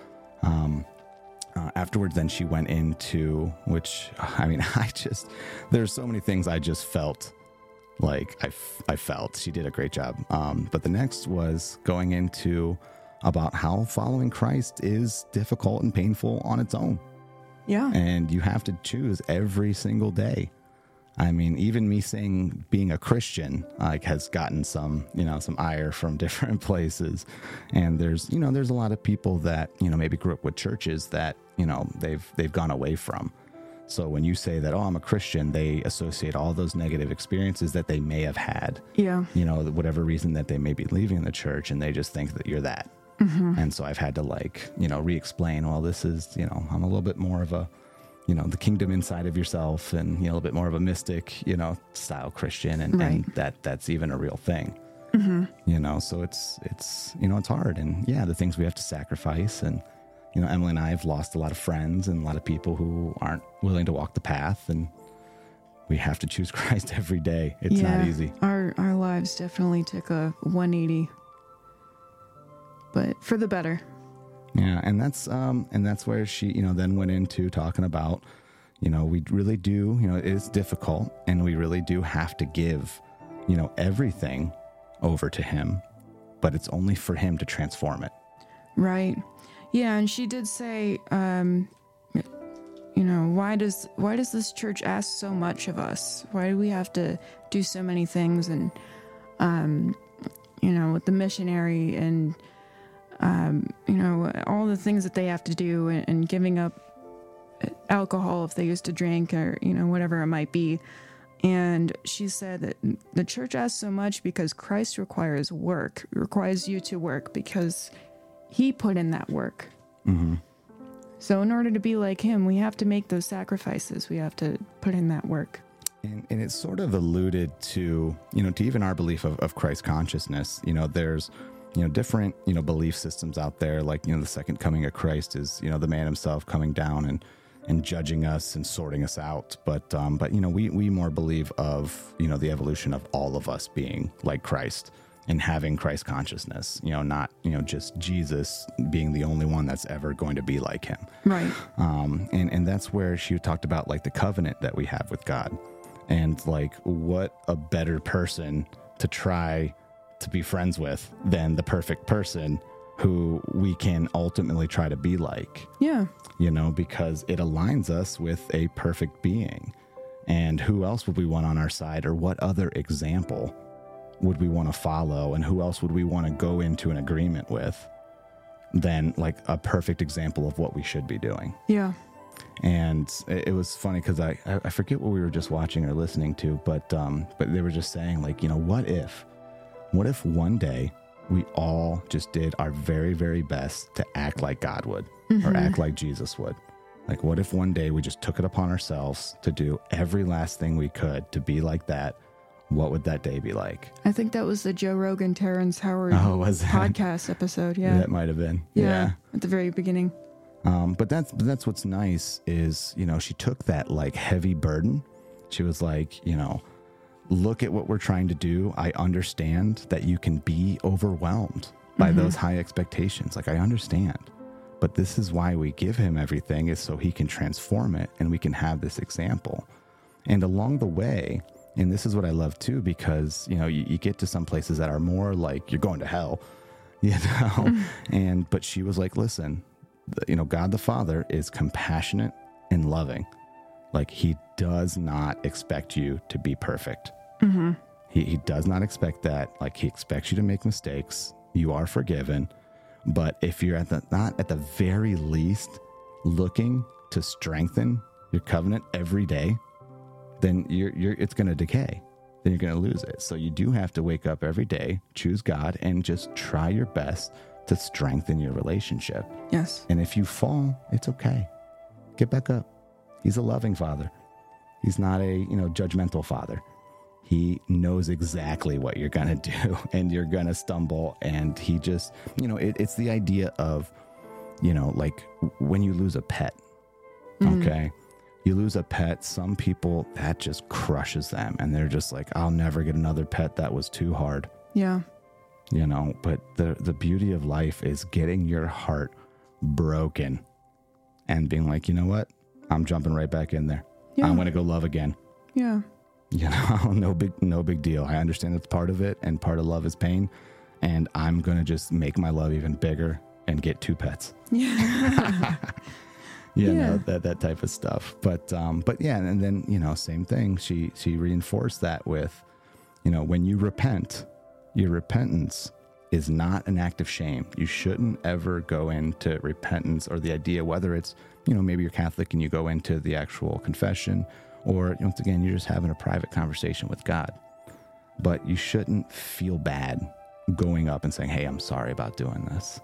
Um, uh, afterwards, then she went into, which, I mean, I just, there's so many things I just felt like I, f- I felt she did a great job. Um, but the next was going into about how following Christ is difficult and painful on its own. Yeah. And you have to choose every single day. I mean, even me saying being a Christian, like, has gotten some, you know, some ire from different places. And there's, you know, there's a lot of people that, you know, maybe grew up with churches that, you know, they've, they've gone away from. So when you say that, oh, I'm a Christian, they associate all those negative experiences that they may have had. Yeah. You know, whatever reason that they may be leaving the church, and they just think that you're that. Mm-hmm. And so I've had to, like, you know, re-explain, well, this is, you know, I'm a little bit more of a, you know, the kingdom inside of yourself, and, you know, a little bit more of a mystic, you know, style Christian, and, right. and that that's even a real thing, mm-hmm. you know, so it's, it's, you know, it's hard. And yeah, the things we have to sacrifice. And, you know, Emily and I have lost a lot of friends and a lot of people who aren't willing to walk the path. And, we have to choose Christ every day. It's yeah, not easy. Our our lives definitely took a one eighty, but for the better. Yeah, and that's um, and that's where she, you know, then went into talking about, you know, we really do, you know, it is difficult, and we really do have to give, you know, everything over to him, but it's only for him to transform it. Right. Yeah, and she did say, um, you know, why does why does this church ask so much of us? Why do we have to do so many things? And, um, you know, with the missionary and, um, you know, all the things that they have to do, and, and giving up alcohol if they used to drink, or, you know, whatever it might be. And she said that the church asks so much because Christ requires work, requires you to work because he put in that work. Mm-hmm. So in order to be like him, we have to make those sacrifices. We have to put in that work. And, and it's sort of alluded to, you know, to even our belief of, of Christ consciousness. You know, there's, you know, different, you know, belief systems out there. Like, you know, the second coming of Christ is, you know, the man himself coming down and, and judging us and sorting us out. But, um, but, you know, we, we more believe of, you know, the evolution of all of us being like Christ and having Christ consciousness, you know, not, you know, just Jesus being the only one that's ever going to be like him. Right. Um, and, and that's where she talked about like the covenant that we have with God, and like what a better person to try to be friends with than the perfect person who we can ultimately try to be like. Yeah. You know, because it aligns us with a perfect being. And who else would we want on our side, or what other example would we want to follow, and who else would we want to go into an agreement with than like a perfect example of what we should be doing? Yeah. And it, it was funny because I, I forget what we were just watching or listening to, but um, but they were just saying, like, you know, what if, what if one day we all just did our very, very best to act like God would, mm-hmm. or act like Jesus would? Like, what if one day we just took it upon ourselves to do every last thing we could to be like that? What would that day be like? I think that was the Joe Rogan, Terrence Howard oh, was that? podcast episode. Yeah. That might have been. Yeah, yeah. At the very beginning. Um, but that's, but that's what's nice is, you know, she took that like heavy burden. She was like, you know, look at what we're trying to do. I understand that you can be overwhelmed by mm-hmm. those high expectations. Like, I understand, but this is why we give him everything, is so he can transform it and we can have this example. And along the way, and this is what I love too, because, you know, you, you get to some places that are more like you're going to hell, you know, mm-hmm. and, but she was like, listen, the, you know, God the Father is compassionate and loving. Like, he does not expect you to be perfect. Mm-hmm. He, he does not expect that. Like, he expects you to make mistakes. You are forgiven. But if you're at the, not at the very least looking to strengthen your covenant every day, then you're, you're, it's going to decay. Then you're going to lose it. So you do have to wake up every day, choose God, and just try your best to strengthen your relationship. Yes. And if you fall, it's okay. Get back up. He's a loving father. He's not a, you know, judgmental father. He knows exactly what you're going to do, and you're going to stumble. And he just, you know, it, it's the idea of, you know, like when you lose a pet, mm-hmm. okay? You lose a pet, some people, that just crushes them. And they're just like, I'll never get another pet. That was too hard. Yeah. You know, but the, the beauty of life is getting your heart broken and being like, you know what? I'm jumping right back in there. Yeah. I'm going to go love again. Yeah. You know, no big, no big deal. I understand that's part of it, and part of love is pain. And I'm going to just make my love even bigger and get two pets. Yeah. You yeah. know, that, that type of stuff. But, um, but yeah. And then, you know, same thing. She, she reinforced that with, you know, when you repent, your repentance is not an act of shame. You shouldn't ever go into repentance, or the idea, whether it's, you know, maybe you're Catholic and you go into the actual confession, or once again, you're just having a private conversation with God. But you shouldn't feel bad going up and saying, hey, I'm sorry about doing this.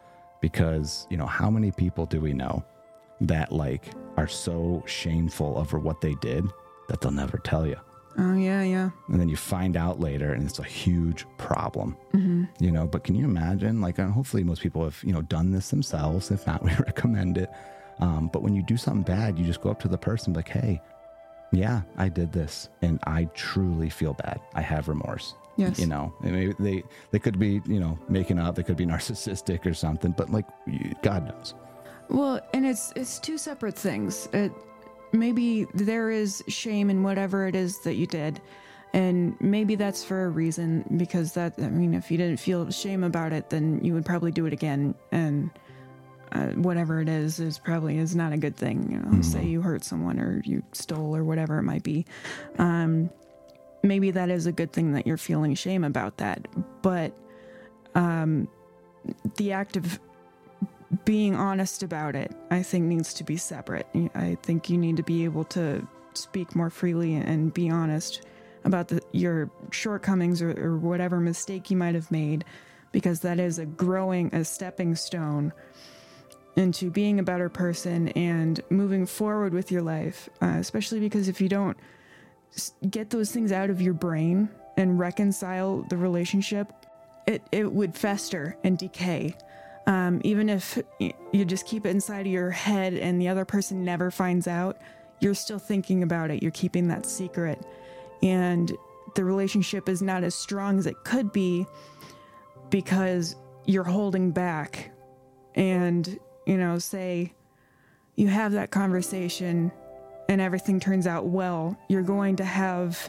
Because, you know, how many people do we know that like are so shameful over what they did that they'll never tell you? Oh, yeah, yeah. And then you find out later, and it's a huge problem, mm-hmm. you know. But can you imagine, like, uh, hopefully most people have, you know, done this themselves. If not, we recommend it. Um, but when you do something bad, you just go up to the person like, hey, yeah, I did this and I truly feel bad. I have remorse. Yes. You know, and maybe they, they could be, you know, making up, they could be narcissistic or something, but like God knows. Well, and it's it's two separate things. It, maybe there is shame in whatever it is that you did, and maybe that's for a reason, because that, I mean, if you didn't feel shame about it, then you would probably do it again, and uh, whatever it is is probably is not a good thing. You know, mm-hmm. Say you hurt someone or you stole or whatever it might be. Um, maybe that is a good thing that you're feeling shame about that, but um, the act of being honest about it, I think, needs to be separate. I think you need to be able to speak more freely and be honest about the, your shortcomings or, or whatever mistake you might have made, because that is a growing, a stepping stone into being a better person and moving forward with your life, uh, especially because if you don't get those things out of your brain and reconcile the relationship, it, it would fester and decay. Um, even if you just keep it inside of your head and the other person never finds out, you're still thinking about it. You're keeping that secret. And the relationship is not as strong as it could be because you're holding back. And, you know, say you have that conversation and everything turns out well, you're going to have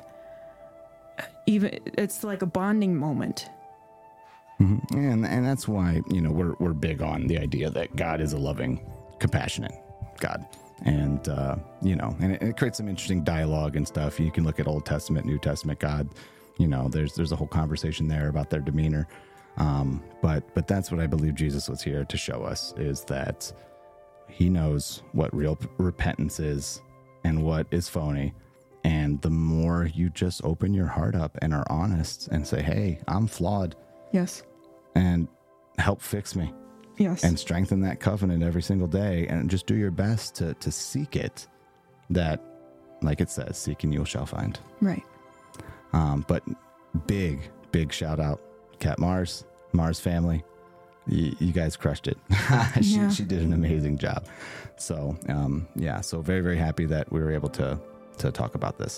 even, it's like a bonding moment. Mm-hmm. And and that's why, you know, we're we're big on the idea that God is a loving, compassionate God. And, uh, you know, and it, it creates some interesting dialogue and stuff. You can look at Old Testament, New Testament God. You know, there's there's a whole conversation there about their demeanor. Um, but but that's what I believe Jesus was here to show us, is that he knows what real p- repentance is and what is phony. And the more you just open your heart up and are honest and say, hey, I'm flawed. Yes. And help fix me. Yes. And strengthen that covenant every single day, and just do your best to to seek it. That, like it says, seek and you shall find. Right. Um, but big, big shout out, Kat Mars, Mars family. You, you guys crushed it. she, yeah. she did an amazing job. So, um, yeah, so very, very happy that we were able to to talk about this.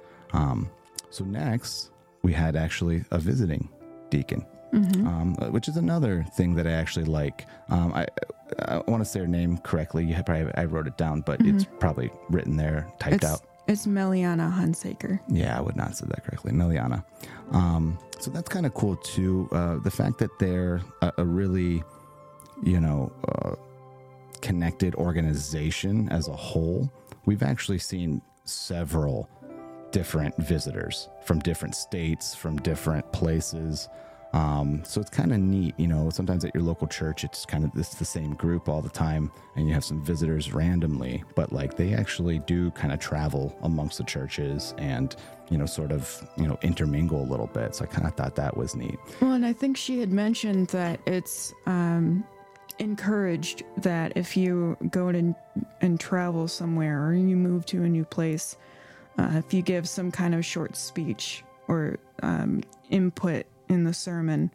Um, so next, we had actually a visiting deacon. Mm-hmm. Um, which is another thing that I actually like. Um, I I want to say her name correctly. You probably I wrote it down, but mm-hmm. it's probably written there, typed it's, out. It's Meliana Hunsaker. Yeah, I would not have said that correctly. Meliana. Um, so that's kind of cool too. Uh, the fact that they're a, a really, you know, uh, connected organization as a whole. We've actually seen several different visitors from different states, from different places. Um, so it's kind of neat, you know, sometimes at your local church, it's kind of this the same group all the time, and you have some visitors randomly, but like they actually do kind of travel amongst the churches and, you know, sort of, you know, intermingle a little bit. So I kind of thought that was neat. Well, and I think she had mentioned that it's, um, encouraged that if you go to and travel somewhere or you move to a new place, uh, if you give some kind of short speech or, um, input in the sermon,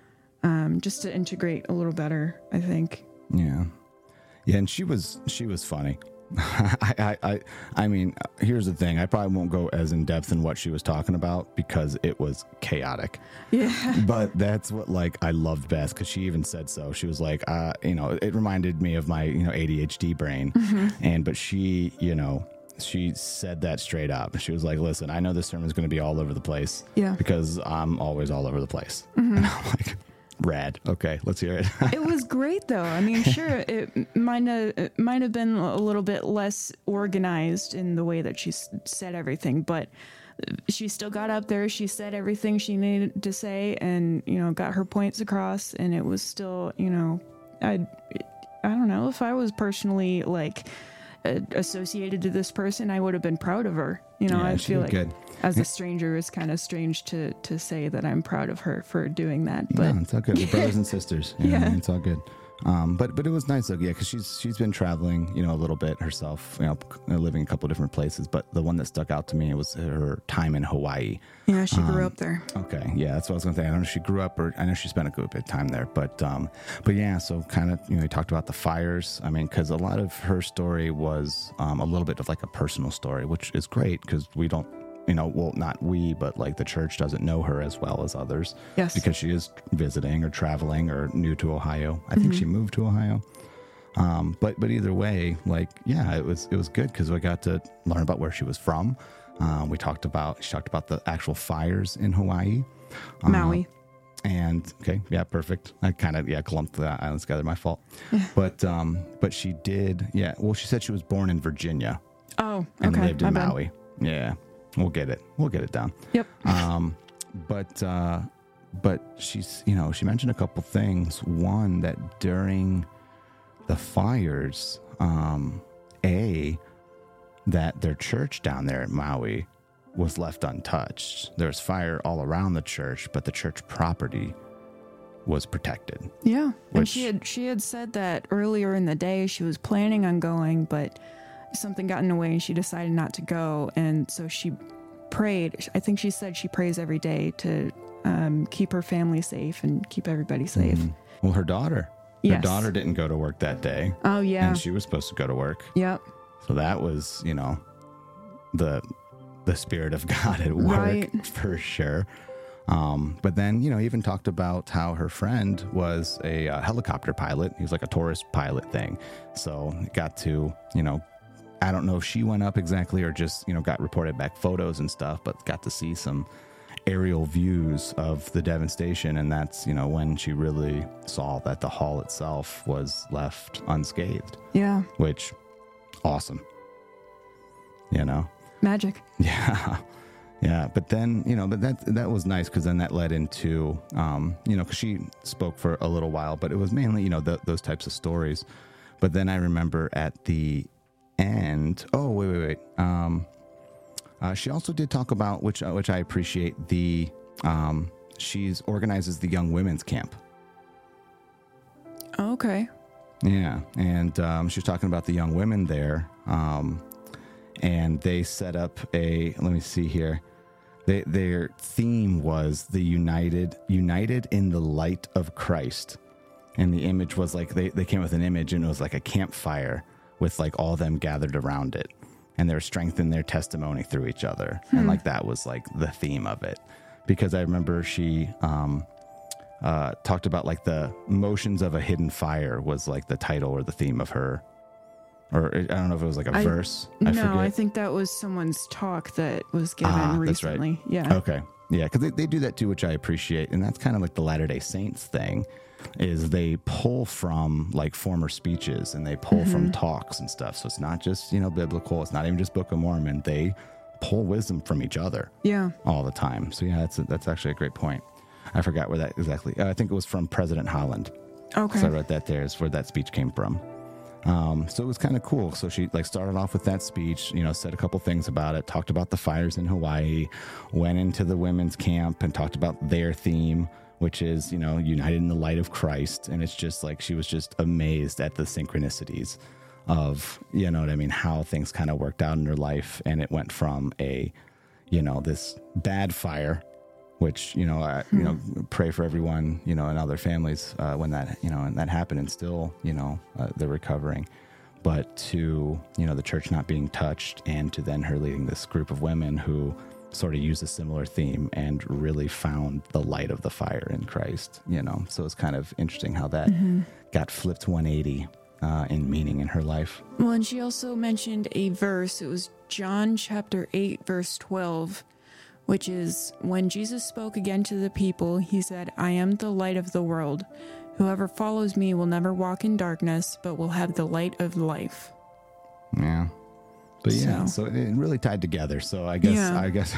um, just to integrate a little better, I think. Yeah. Yeah. And she was, she was funny. I, I, I, I mean, here's the thing. I probably won't go as in depth in what she was talking about because it was chaotic. Yeah. But that's what, like, I loved best, because she even said so. She was like, uh, you know, it reminded me of my, you know, A D H D brain. Mm-hmm. And, but she, you know, she said that straight up. She was like, listen, I know this sermon's going to be all over the place. Yeah. Because I'm always all over the place. Mm-hmm. And I'm like, rad. Okay, let's hear it. It was great, though. I mean, sure, it might have, it might have been a little bit less organized in the way that she said everything, but she still got up there. She said everything she needed to say and, you know, got her points across. And it was still, you know, I, I don't know, if I was personally, like, associated to this person, I would have been proud of her. You know, yeah, I feel like good. As a stranger, it's kind of strange to to say that I'm proud of her for doing that. But no, it's all good. We're brothers and sisters. You know, yeah, it's all good. Um, but but it was nice, though, yeah, because she's she's been traveling, you know, a little bit herself, you know, living in a couple of different places. But the one that stuck out to me was her time in Hawaii. Yeah, she grew um, up there. Okay, yeah, that's what I was going to say. I don't know if she grew up, or I know she spent a good bit of time there. But um, but yeah, so kind of, you know, we talked about the fires. I mean, because a lot of her story was um, a little bit of like a personal story, which is great because we don't. You know, well, not we, but like the church doesn't know her as well as others. Yes. Because she is visiting or traveling or new to Ohio. I think Mm-hmm. she moved to Ohio. Um, but but either way, like, yeah, it was it was good because we got to learn about where she was from. Um, we talked about, she talked about the actual fires in Hawaii. Um, Maui. And okay, yeah, perfect. I kind of, yeah, clumped the islands together, my fault. But um, but she did, yeah, well, she said she was born in Virginia. Oh, And okay. lived in my bad. Maui. Yeah. We'll get it. We'll get it down. Yep. Um, but uh, but she's, you know, she mentioned a couple things. One, that during the fires, um, a that their church down there at Maui was left untouched. There was fire all around the church, but the church property was protected. Yeah. And Which- she had she had said that earlier in the day she was planning on going, but something got in the way and she decided not to go. And so she prayed. I think she said she prays every day to um, keep her family safe and keep everybody safe. Mhm. Well, her daughter, her Yes. daughter didn't go to work that day, Oh, yeah. and she was supposed to go to work. Yep. So that was, you know, the the spirit of God at work, Right. for sure. Um, but then, you know, even talked about how her friend was a uh, helicopter pilot. He was like a tourist pilot thing. So got to, you know, I don't know if she went up exactly or just, you know, got reported back photos and stuff, but got to see some aerial views of the devastation. And that's, you know, when she really saw that the hall itself was left unscathed, Yeah. which awesome, you know? Magic. Yeah. Yeah. But then, you know, but that, that was nice because then that led into, um, you know, because she spoke for a little while, but it was mainly, you know, the, those types of stories. But then I remember at the end, oh, wait, wait, wait. Um, uh, she also did talk about, which, uh, which I appreciate, the, um, she's organizes the young women's camp. Okay. Yeah, and um, she was talking about the young women there, um, and they set up a. Let me see here. They, their theme was the united, united in the light of Christ, and the image was like they they came with an image, and it was like a campfire with like all them gathered around it, and they were strengthening their testimony through each other, hmm. and like that was like the theme of it, because I remember she. Um, Uh, talked about like the motions of a hidden fire was like the title or the theme of her, or I don't know if it was like a I, verse. I no, forget. I think that was someone's talk that was given Ah, recently. that's right. Yeah. Okay. Yeah, because they, they do that too, which I appreciate. And that's kind of like the Latter-day Saints thing, is they pull from like former speeches and they pull Mm-hmm. from talks and stuff. So it's not just, you know, biblical. It's not even just Book of Mormon. They pull wisdom from each other Yeah. all the time. So yeah, that's a, that's actually a great point. I forgot where that exactly. Uh, I think it was from President Holland. Okay. So I wrote that there is where that speech came from. Um, so it was kind of cool. So she like started off with that speech, you know, said a couple things about it, talked about the fires in Hawaii, went into the women's camp and talked about their theme, which is, you know, united in the light of Christ. And it's just like, she was just amazed at the synchronicities of, you know what I mean, how things kind of worked out in her life. And it went from a, you know, this bad fire, which, you know, I, you know, pray for everyone, you know, and other families uh, when that, you know, and that happened, and still, you know, uh, they're recovering. But to, you know, the church not being touched, and to then her leading this group of women who sort of used a similar theme and really found the light of the fire in Christ, you know. So it's kind of interesting how that mm-hmm. got flipped one eighty uh, in meaning in her life. Well, and she also mentioned a verse. It was John chapter eight, verse twelve. Which is, when Jesus spoke again to the people, he said, I am the light of the world. Whoever follows me will never walk in darkness, but will have the light of life. Yeah. But yeah, So- so, it really tied together. So I guess, Yeah. I guess,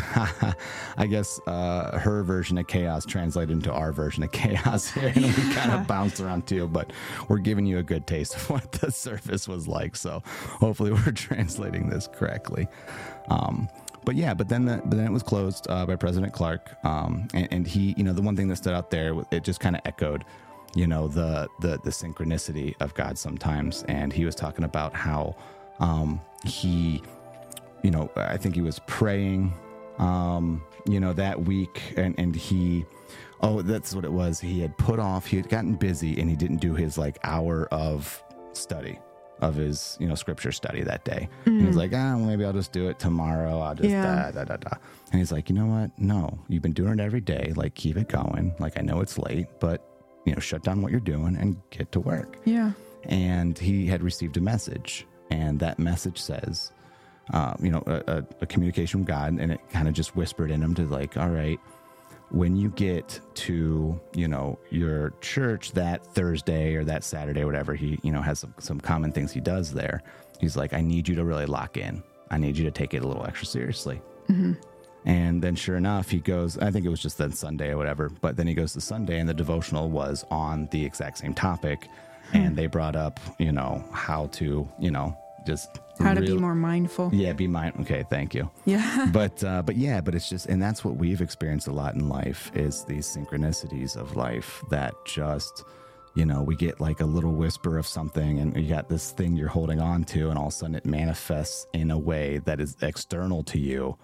I guess uh, her version of chaos translated into our version of chaos here, and we kind of bounced around too. But we're giving you a good taste of what the service was like. So hopefully we're translating this correctly. Um, But yeah, but then the, but then it was closed uh, by President Clark, um, and, and he, you know, the one thing that stood out there, it just kind of echoed, you know, the, the, the synchronicity of God sometimes. And he was talking about how um, he, you know, I think he was praying, um, you know, that week and, and he, oh, that's what it was. He had put off, he had gotten busy and he didn't do his like hour of study of his, you know, scripture study that day. Mm. And he's like, ah, well, maybe I'll just do it tomorrow. I'll just yeah. da, da, da, da. And he's like, you know what? No, you've been doing it every day. Like, keep it going. Like, I know it's late, but, you know, shut down what you're doing and get to work. Yeah. And he had received a message, and that message says, uh, you know, a, a, a communication from God, and it kind of just whispered in him to like, all right, when you get to, you know, your church that Thursday or that Saturday, whatever, he, you know, has some, some common things he does there. He's like, I need you to really lock in. I need you to take it a little extra seriously. Mm-hmm. And then sure enough, he goes, I think it was just then Sunday or whatever, but then he goes to Sunday and the devotional was on the exact same topic. Hmm. And they brought up, you know, how to, you know, just how real, to be more mindful. Yeah, be mindful. Okay, thank you. Yeah. But uh, but yeah, but it's just, and that's what we've experienced a lot in life is these synchronicities of life that just, you know, we get like a little whisper of something and you got this thing you're holding on to and all of a sudden it manifests in a way that is external to you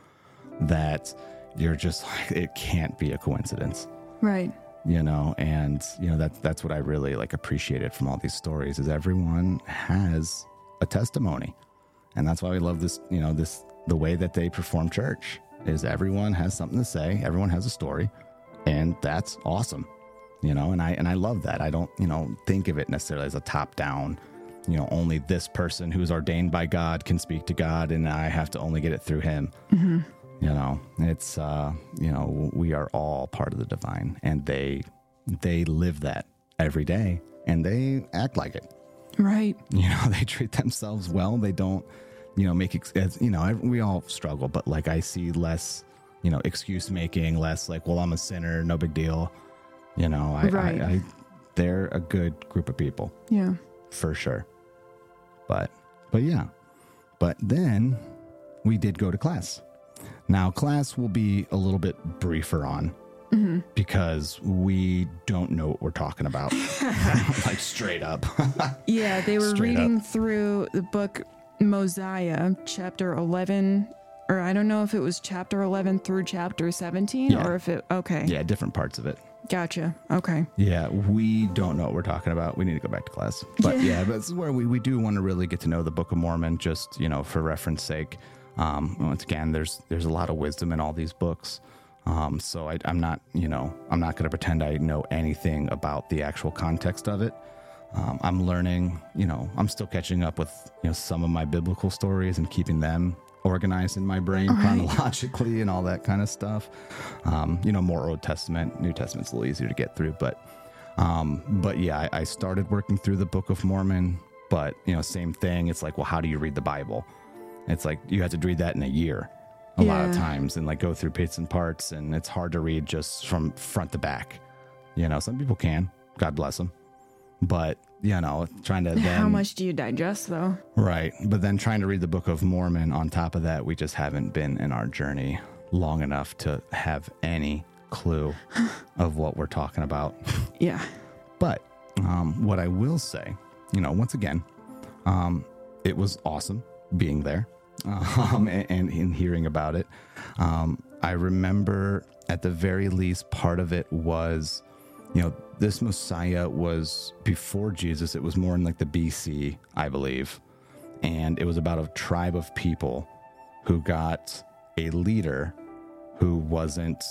that you're just like, it can't be a coincidence. Right. You know, and, you know, that, that's what I really like appreciated from all these stories is everyone has a testimony. And that's why we love this, you know, this, the way that they perform church is everyone has something to say. Everyone has a story and that's awesome, you know, and I, and I love that. I don't, you know, think of it necessarily as a top down, you know, only this person who's ordained by God can speak to God and I have to only get it through him. Mm-hmm. You know, it's, uh, you know, we are all part of the divine and they, they live that every day and they act like it. Right. You know, they treat themselves well. They don't, you know, make, ex- you know, we all struggle, but like I see less, you know, excuse making, less like, well, I'm a sinner, no big deal. You know, I, right. I, I they're a good group of people. Yeah. For sure. But, but yeah. But then we did go to class. Now, class will be a little bit briefer on mm-hmm. because we don't know what we're talking about, like straight up. Yeah, they were straight reading up. through the book Mosiah, chapter eleven, or I don't know if it was chapter eleven through chapter seventeen, yeah. or if it, okay. Yeah, different parts of it. Gotcha. Okay. Yeah, we don't know what we're talking about. We need to go back to class. But yeah, yeah but this is where we, we do want to really get to know the Book of Mormon, just, you know, for reference sake. Um, once again, there's there's a lot of wisdom in all these books. Um, so I, I'm not, you know, I'm not going to pretend I know anything about the actual context of it. Um, I'm learning, you know, I'm still catching up with, you know, some of my biblical stories and keeping them organized in my brain right. chronologically and all that kind of stuff. Um, you know, more Old Testament, New Testament's a little easier to get through, but, um, but yeah, I, I started working through the Book of Mormon, but, you know, same thing. It's like, well, how do you read the Bible? It's like you have to read that in a year a yeah. lot of times and like go through bits and parts. And it's hard to read just from front to back. You know, some people can, God bless them. But, you know, trying to then... How much do you digest, though? Right. But then trying to read the Book of Mormon on top of that, we just haven't been in our journey long enough to have any clue of what we're talking about. Yeah. But um, what I will say, you know, once again, um, it was awesome being there. Um, and, and in hearing about it, um, I remember at the very least part of it was, you know, this Mosiah was before Jesus. It was more in like the B C, I believe. And it was about a tribe of people who got a leader who wasn't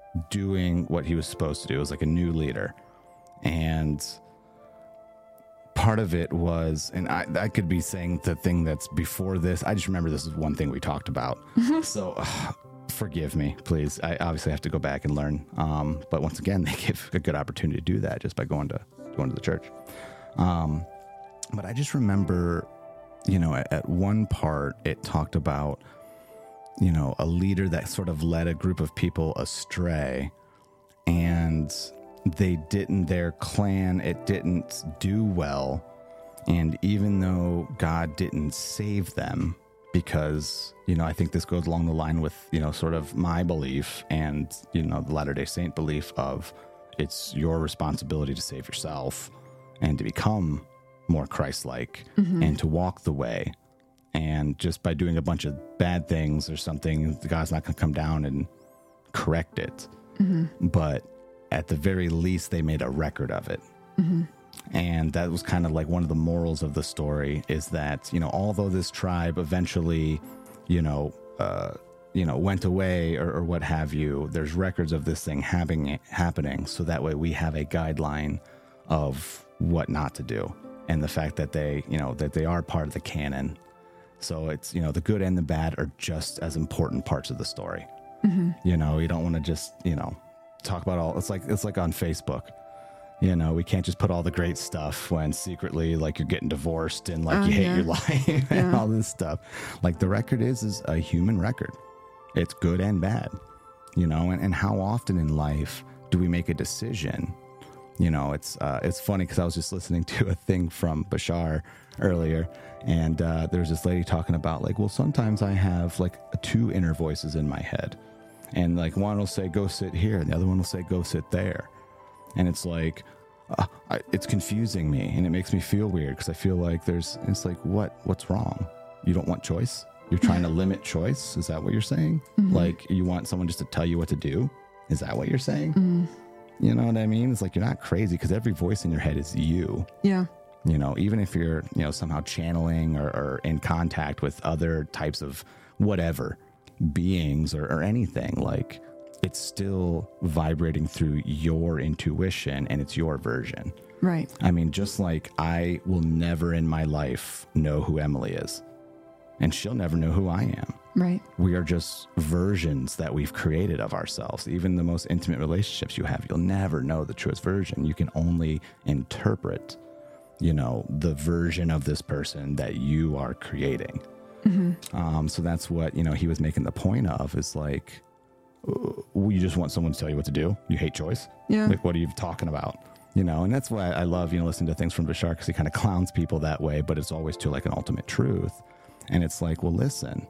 doing what he was supposed to do. It was like a new leader. And part of it was, and I, I could be saying the thing that's before this. I just remember this is one thing we talked about. So uh, forgive me, please. I obviously have to go back and learn. Um, but once again, they give a good opportunity to do that just by going to going to the church. Um, but I just remember, you know, at, at one part it talked about, you know, a leader that sort of led a group of people astray, and they didn't, their clan, it didn't do well. And even though God didn't save them, because, you know, I think this goes along the line with, you know, sort of my belief and, you know, the Latter-day Saint belief of it's your responsibility to save yourself and to become more Christ-like mm-hmm. and to walk the way. And just by doing a bunch of bad things or something, God's not going to come down and correct it. Mm-hmm. But at the very least, they made a record of it. Mm-hmm. And that was kind of like one of the morals of the story, is that, you know, although this tribe eventually, you know, uh, you know, went away or, or what have you, there's records of this thing happening, happening. So that way we have a guideline of what not to do. And the fact that they, you know, that they are part of the canon. So it's, you know, the good and the bad are just as important parts of the story. Mm-hmm. You know, you don't want to just, you know, talk about all, it's like, it's like on Facebook. You know, we can't just put all the great stuff when secretly, like, you're getting divorced and, like, uh, you hate yeah. your life and yeah. all this stuff. Like, the record is is a human record. It's good and bad, you know, and, and how often in life do we make a decision? You know, it's uh, it's funny because I was just listening to a thing from Bashar earlier, and uh, there's this lady talking about, like, well, sometimes I have, like, two inner voices in my head. And, like, one will say, go sit here, and the other one will say, go sit there. And it's like, uh, I, it's confusing me, and it makes me feel weird because I feel like there's, it's like, what, what's wrong? You don't want choice? You're trying to limit choice? Is that what you're saying? Mm-hmm. Like, you want someone just to tell you what to do? Is that what you're saying? Mm-hmm. You know what I mean? It's like, you're not crazy, because every voice in your head is you. Yeah. You know, even if you're, you know, somehow channeling or, or in contact with other types of whatever beings or, or anything, like, it's still vibrating through your intuition, and it's your version. Right. I mean, just like I will never in my life know who Emily is, and she'll never know who I am. Right. We are just versions that we've created of ourselves. Even the most intimate relationships you have, you'll never know the truest version. You can only interpret, you know, the version of this person that you are creating. Mm-hmm. Um, so that's what, you know, he was making the point of, is like, you just want someone to tell you what to do. You hate choice. Yeah. Like, what are you talking about? You know, and that's why I love, you know, listening to things from Bashar, because he kind of clowns people that way, but it's always to, like, an ultimate truth. And it's like, well, listen,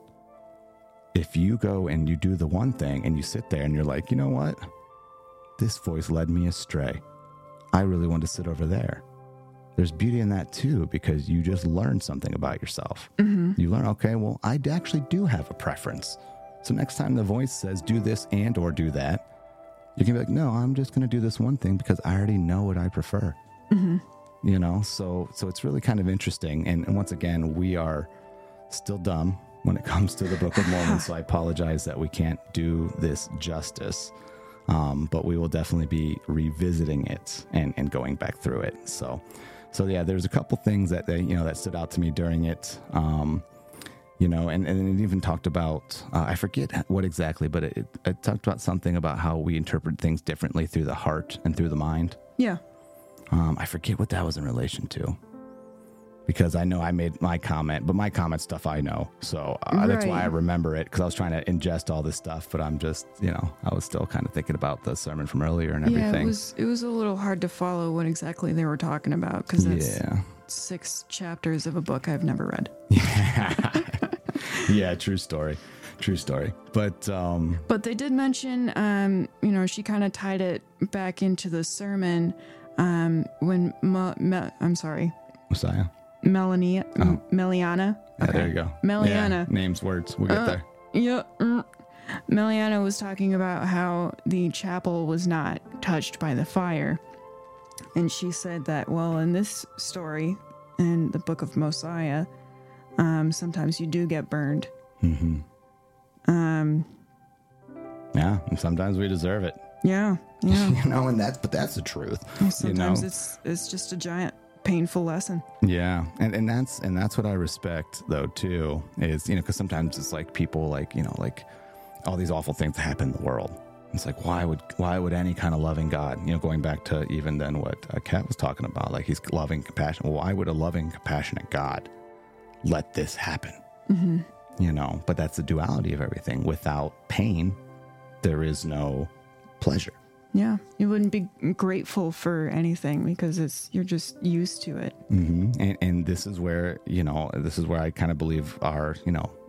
if you go and you do the one thing and you sit there and you're like, you know what? This voice led me astray. I really want to sit over there. There's beauty in that too, because you just learned something about yourself. Mm-hmm. You learn, okay, well, I actually do have a preference. So next time the voice says do this and or do that, you can be like, no, I'm just going to do this one thing because I already know what I prefer. Mm-hmm. You know, so so it's really kind of interesting. And, and once again, we are still dumb when it comes to the Book of Mormon. So I apologize that we can't do this justice. Um, but we will definitely be revisiting it and, and going back through it. So, so yeah, there's a couple things that they, you know, that stood out to me during it. Um, You know, and, and it even talked about, uh, I forget what exactly, but it, it talked about something about how we interpret things differently through the heart and through the mind. Yeah. Um, I forget what that was in relation to, because I know I made my comment, but my comment stuff I know. So uh, right. That's why I remember it, because I was trying to ingest all this stuff, but I'm just, you know, I was still kind of thinking about the sermon from earlier and everything. Yeah, it was, it was a little hard to follow what exactly they were talking about, because that's yeah. six chapters of a book I've never read. Yeah. Yeah, true story. True story. But um but they did mention um you know, she kind of tied it back into the sermon um when Ma, Ma, I'm sorry. Messiah. Melania oh. Meliana. Yeah, okay. There you go. Meliana. Yeah, names, words. We'll get uh, there. Yeah. Mm. Meliana was talking about how the chapel was not touched by the fire. And she said that, well, in this story, in the Book of Mosiah, Um, sometimes you do get burned. Mm-hmm. Um, yeah, and sometimes we deserve it. Yeah, yeah. You know, and that's, but that's the truth. Well, sometimes you know? it's it's just a giant painful lesson. Yeah, and and that's and that's what I respect though too. Is, you know, because sometimes it's like people like, you know, like all these awful things that happen in the world. It's like, why would why would any kind of loving God, you know, going back to even then what uh, Kat was talking about, like he's loving, compassionate. Well, why would a loving, compassionate God let this happen? Mm-hmm. You know, but that's the duality of everything. Without pain, there is no pleasure. Yeah, you wouldn't be grateful for anything because it's you're just used to it. Mm-hmm. And, and this is where, you know, this is where I kind of believe our, you know,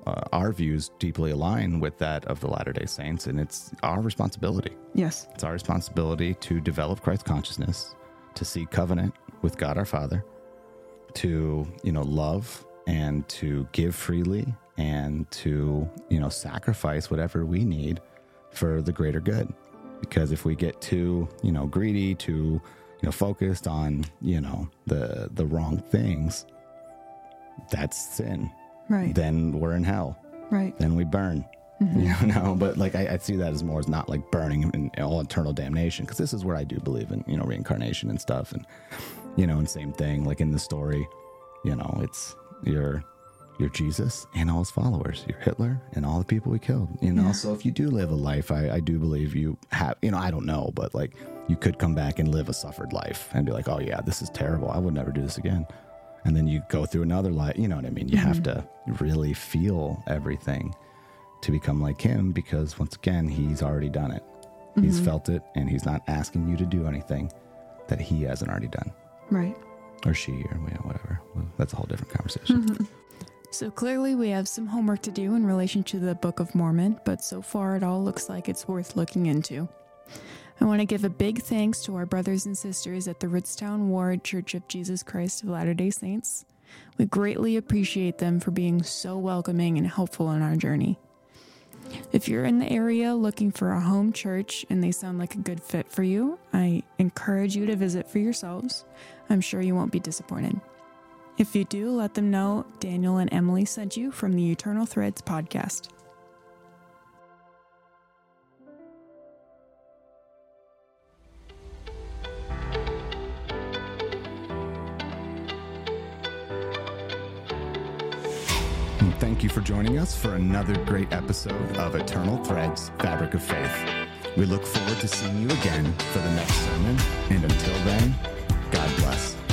uh, our views deeply align with that of the Latter-day Saints, and it's our responsibility. Yes. It's our responsibility to develop Christ consciousness, to seek covenant with God our Father, to, you know, love and to give freely and to, you know, sacrifice whatever we need for the greater good. Because if we get too, you know, greedy, too, you know, focused on, you know, the the wrong things, that's sin. Right. Then we're in hell. Right. Then we burn. Mm-hmm. You know, but like I, I see that as more as not like burning in all eternal damnation, because this is where I do believe in, you know, reincarnation and stuff, and you know, and same thing like in the story, you know, it's you're you're Jesus and all his followers, you're Hitler and all the people we killed, you know. Yeah. So if you do live a life, I, I do believe you have, you know, I don't know, but like you could come back and live a suffered life and be like, oh yeah, this is terrible, I would never do this again. And then you go through another life, you know what I mean? You mm-hmm. have to really feel everything to become like him, because once again, he's already done it. Mm-hmm. He's felt it, and he's not asking you to do anything that he hasn't already done. Right. Or she, or you know, whatever. Well, that's a whole different conversation. Mm-hmm. So clearly we have some homework to do in relation to the Book of Mormon, but so far it all looks like it's worth looking into. I want to give a big thanks to our brothers and sisters at the Ritztown Ward Church of Jesus Christ of Latter-day Saints. We greatly appreciate them for being so welcoming and helpful in our journey. If you're in the area looking for a home church and they sound like a good fit for you, I encourage you to visit for yourselves. I'm sure you won't be disappointed. If you do, let them know Daniel and Emily sent you from the Eternal Threads podcast. Thank you for joining us for another great episode of Eternal Threads, Fabric of Faith. We look forward to seeing you again for the next sermon, and until then, God bless.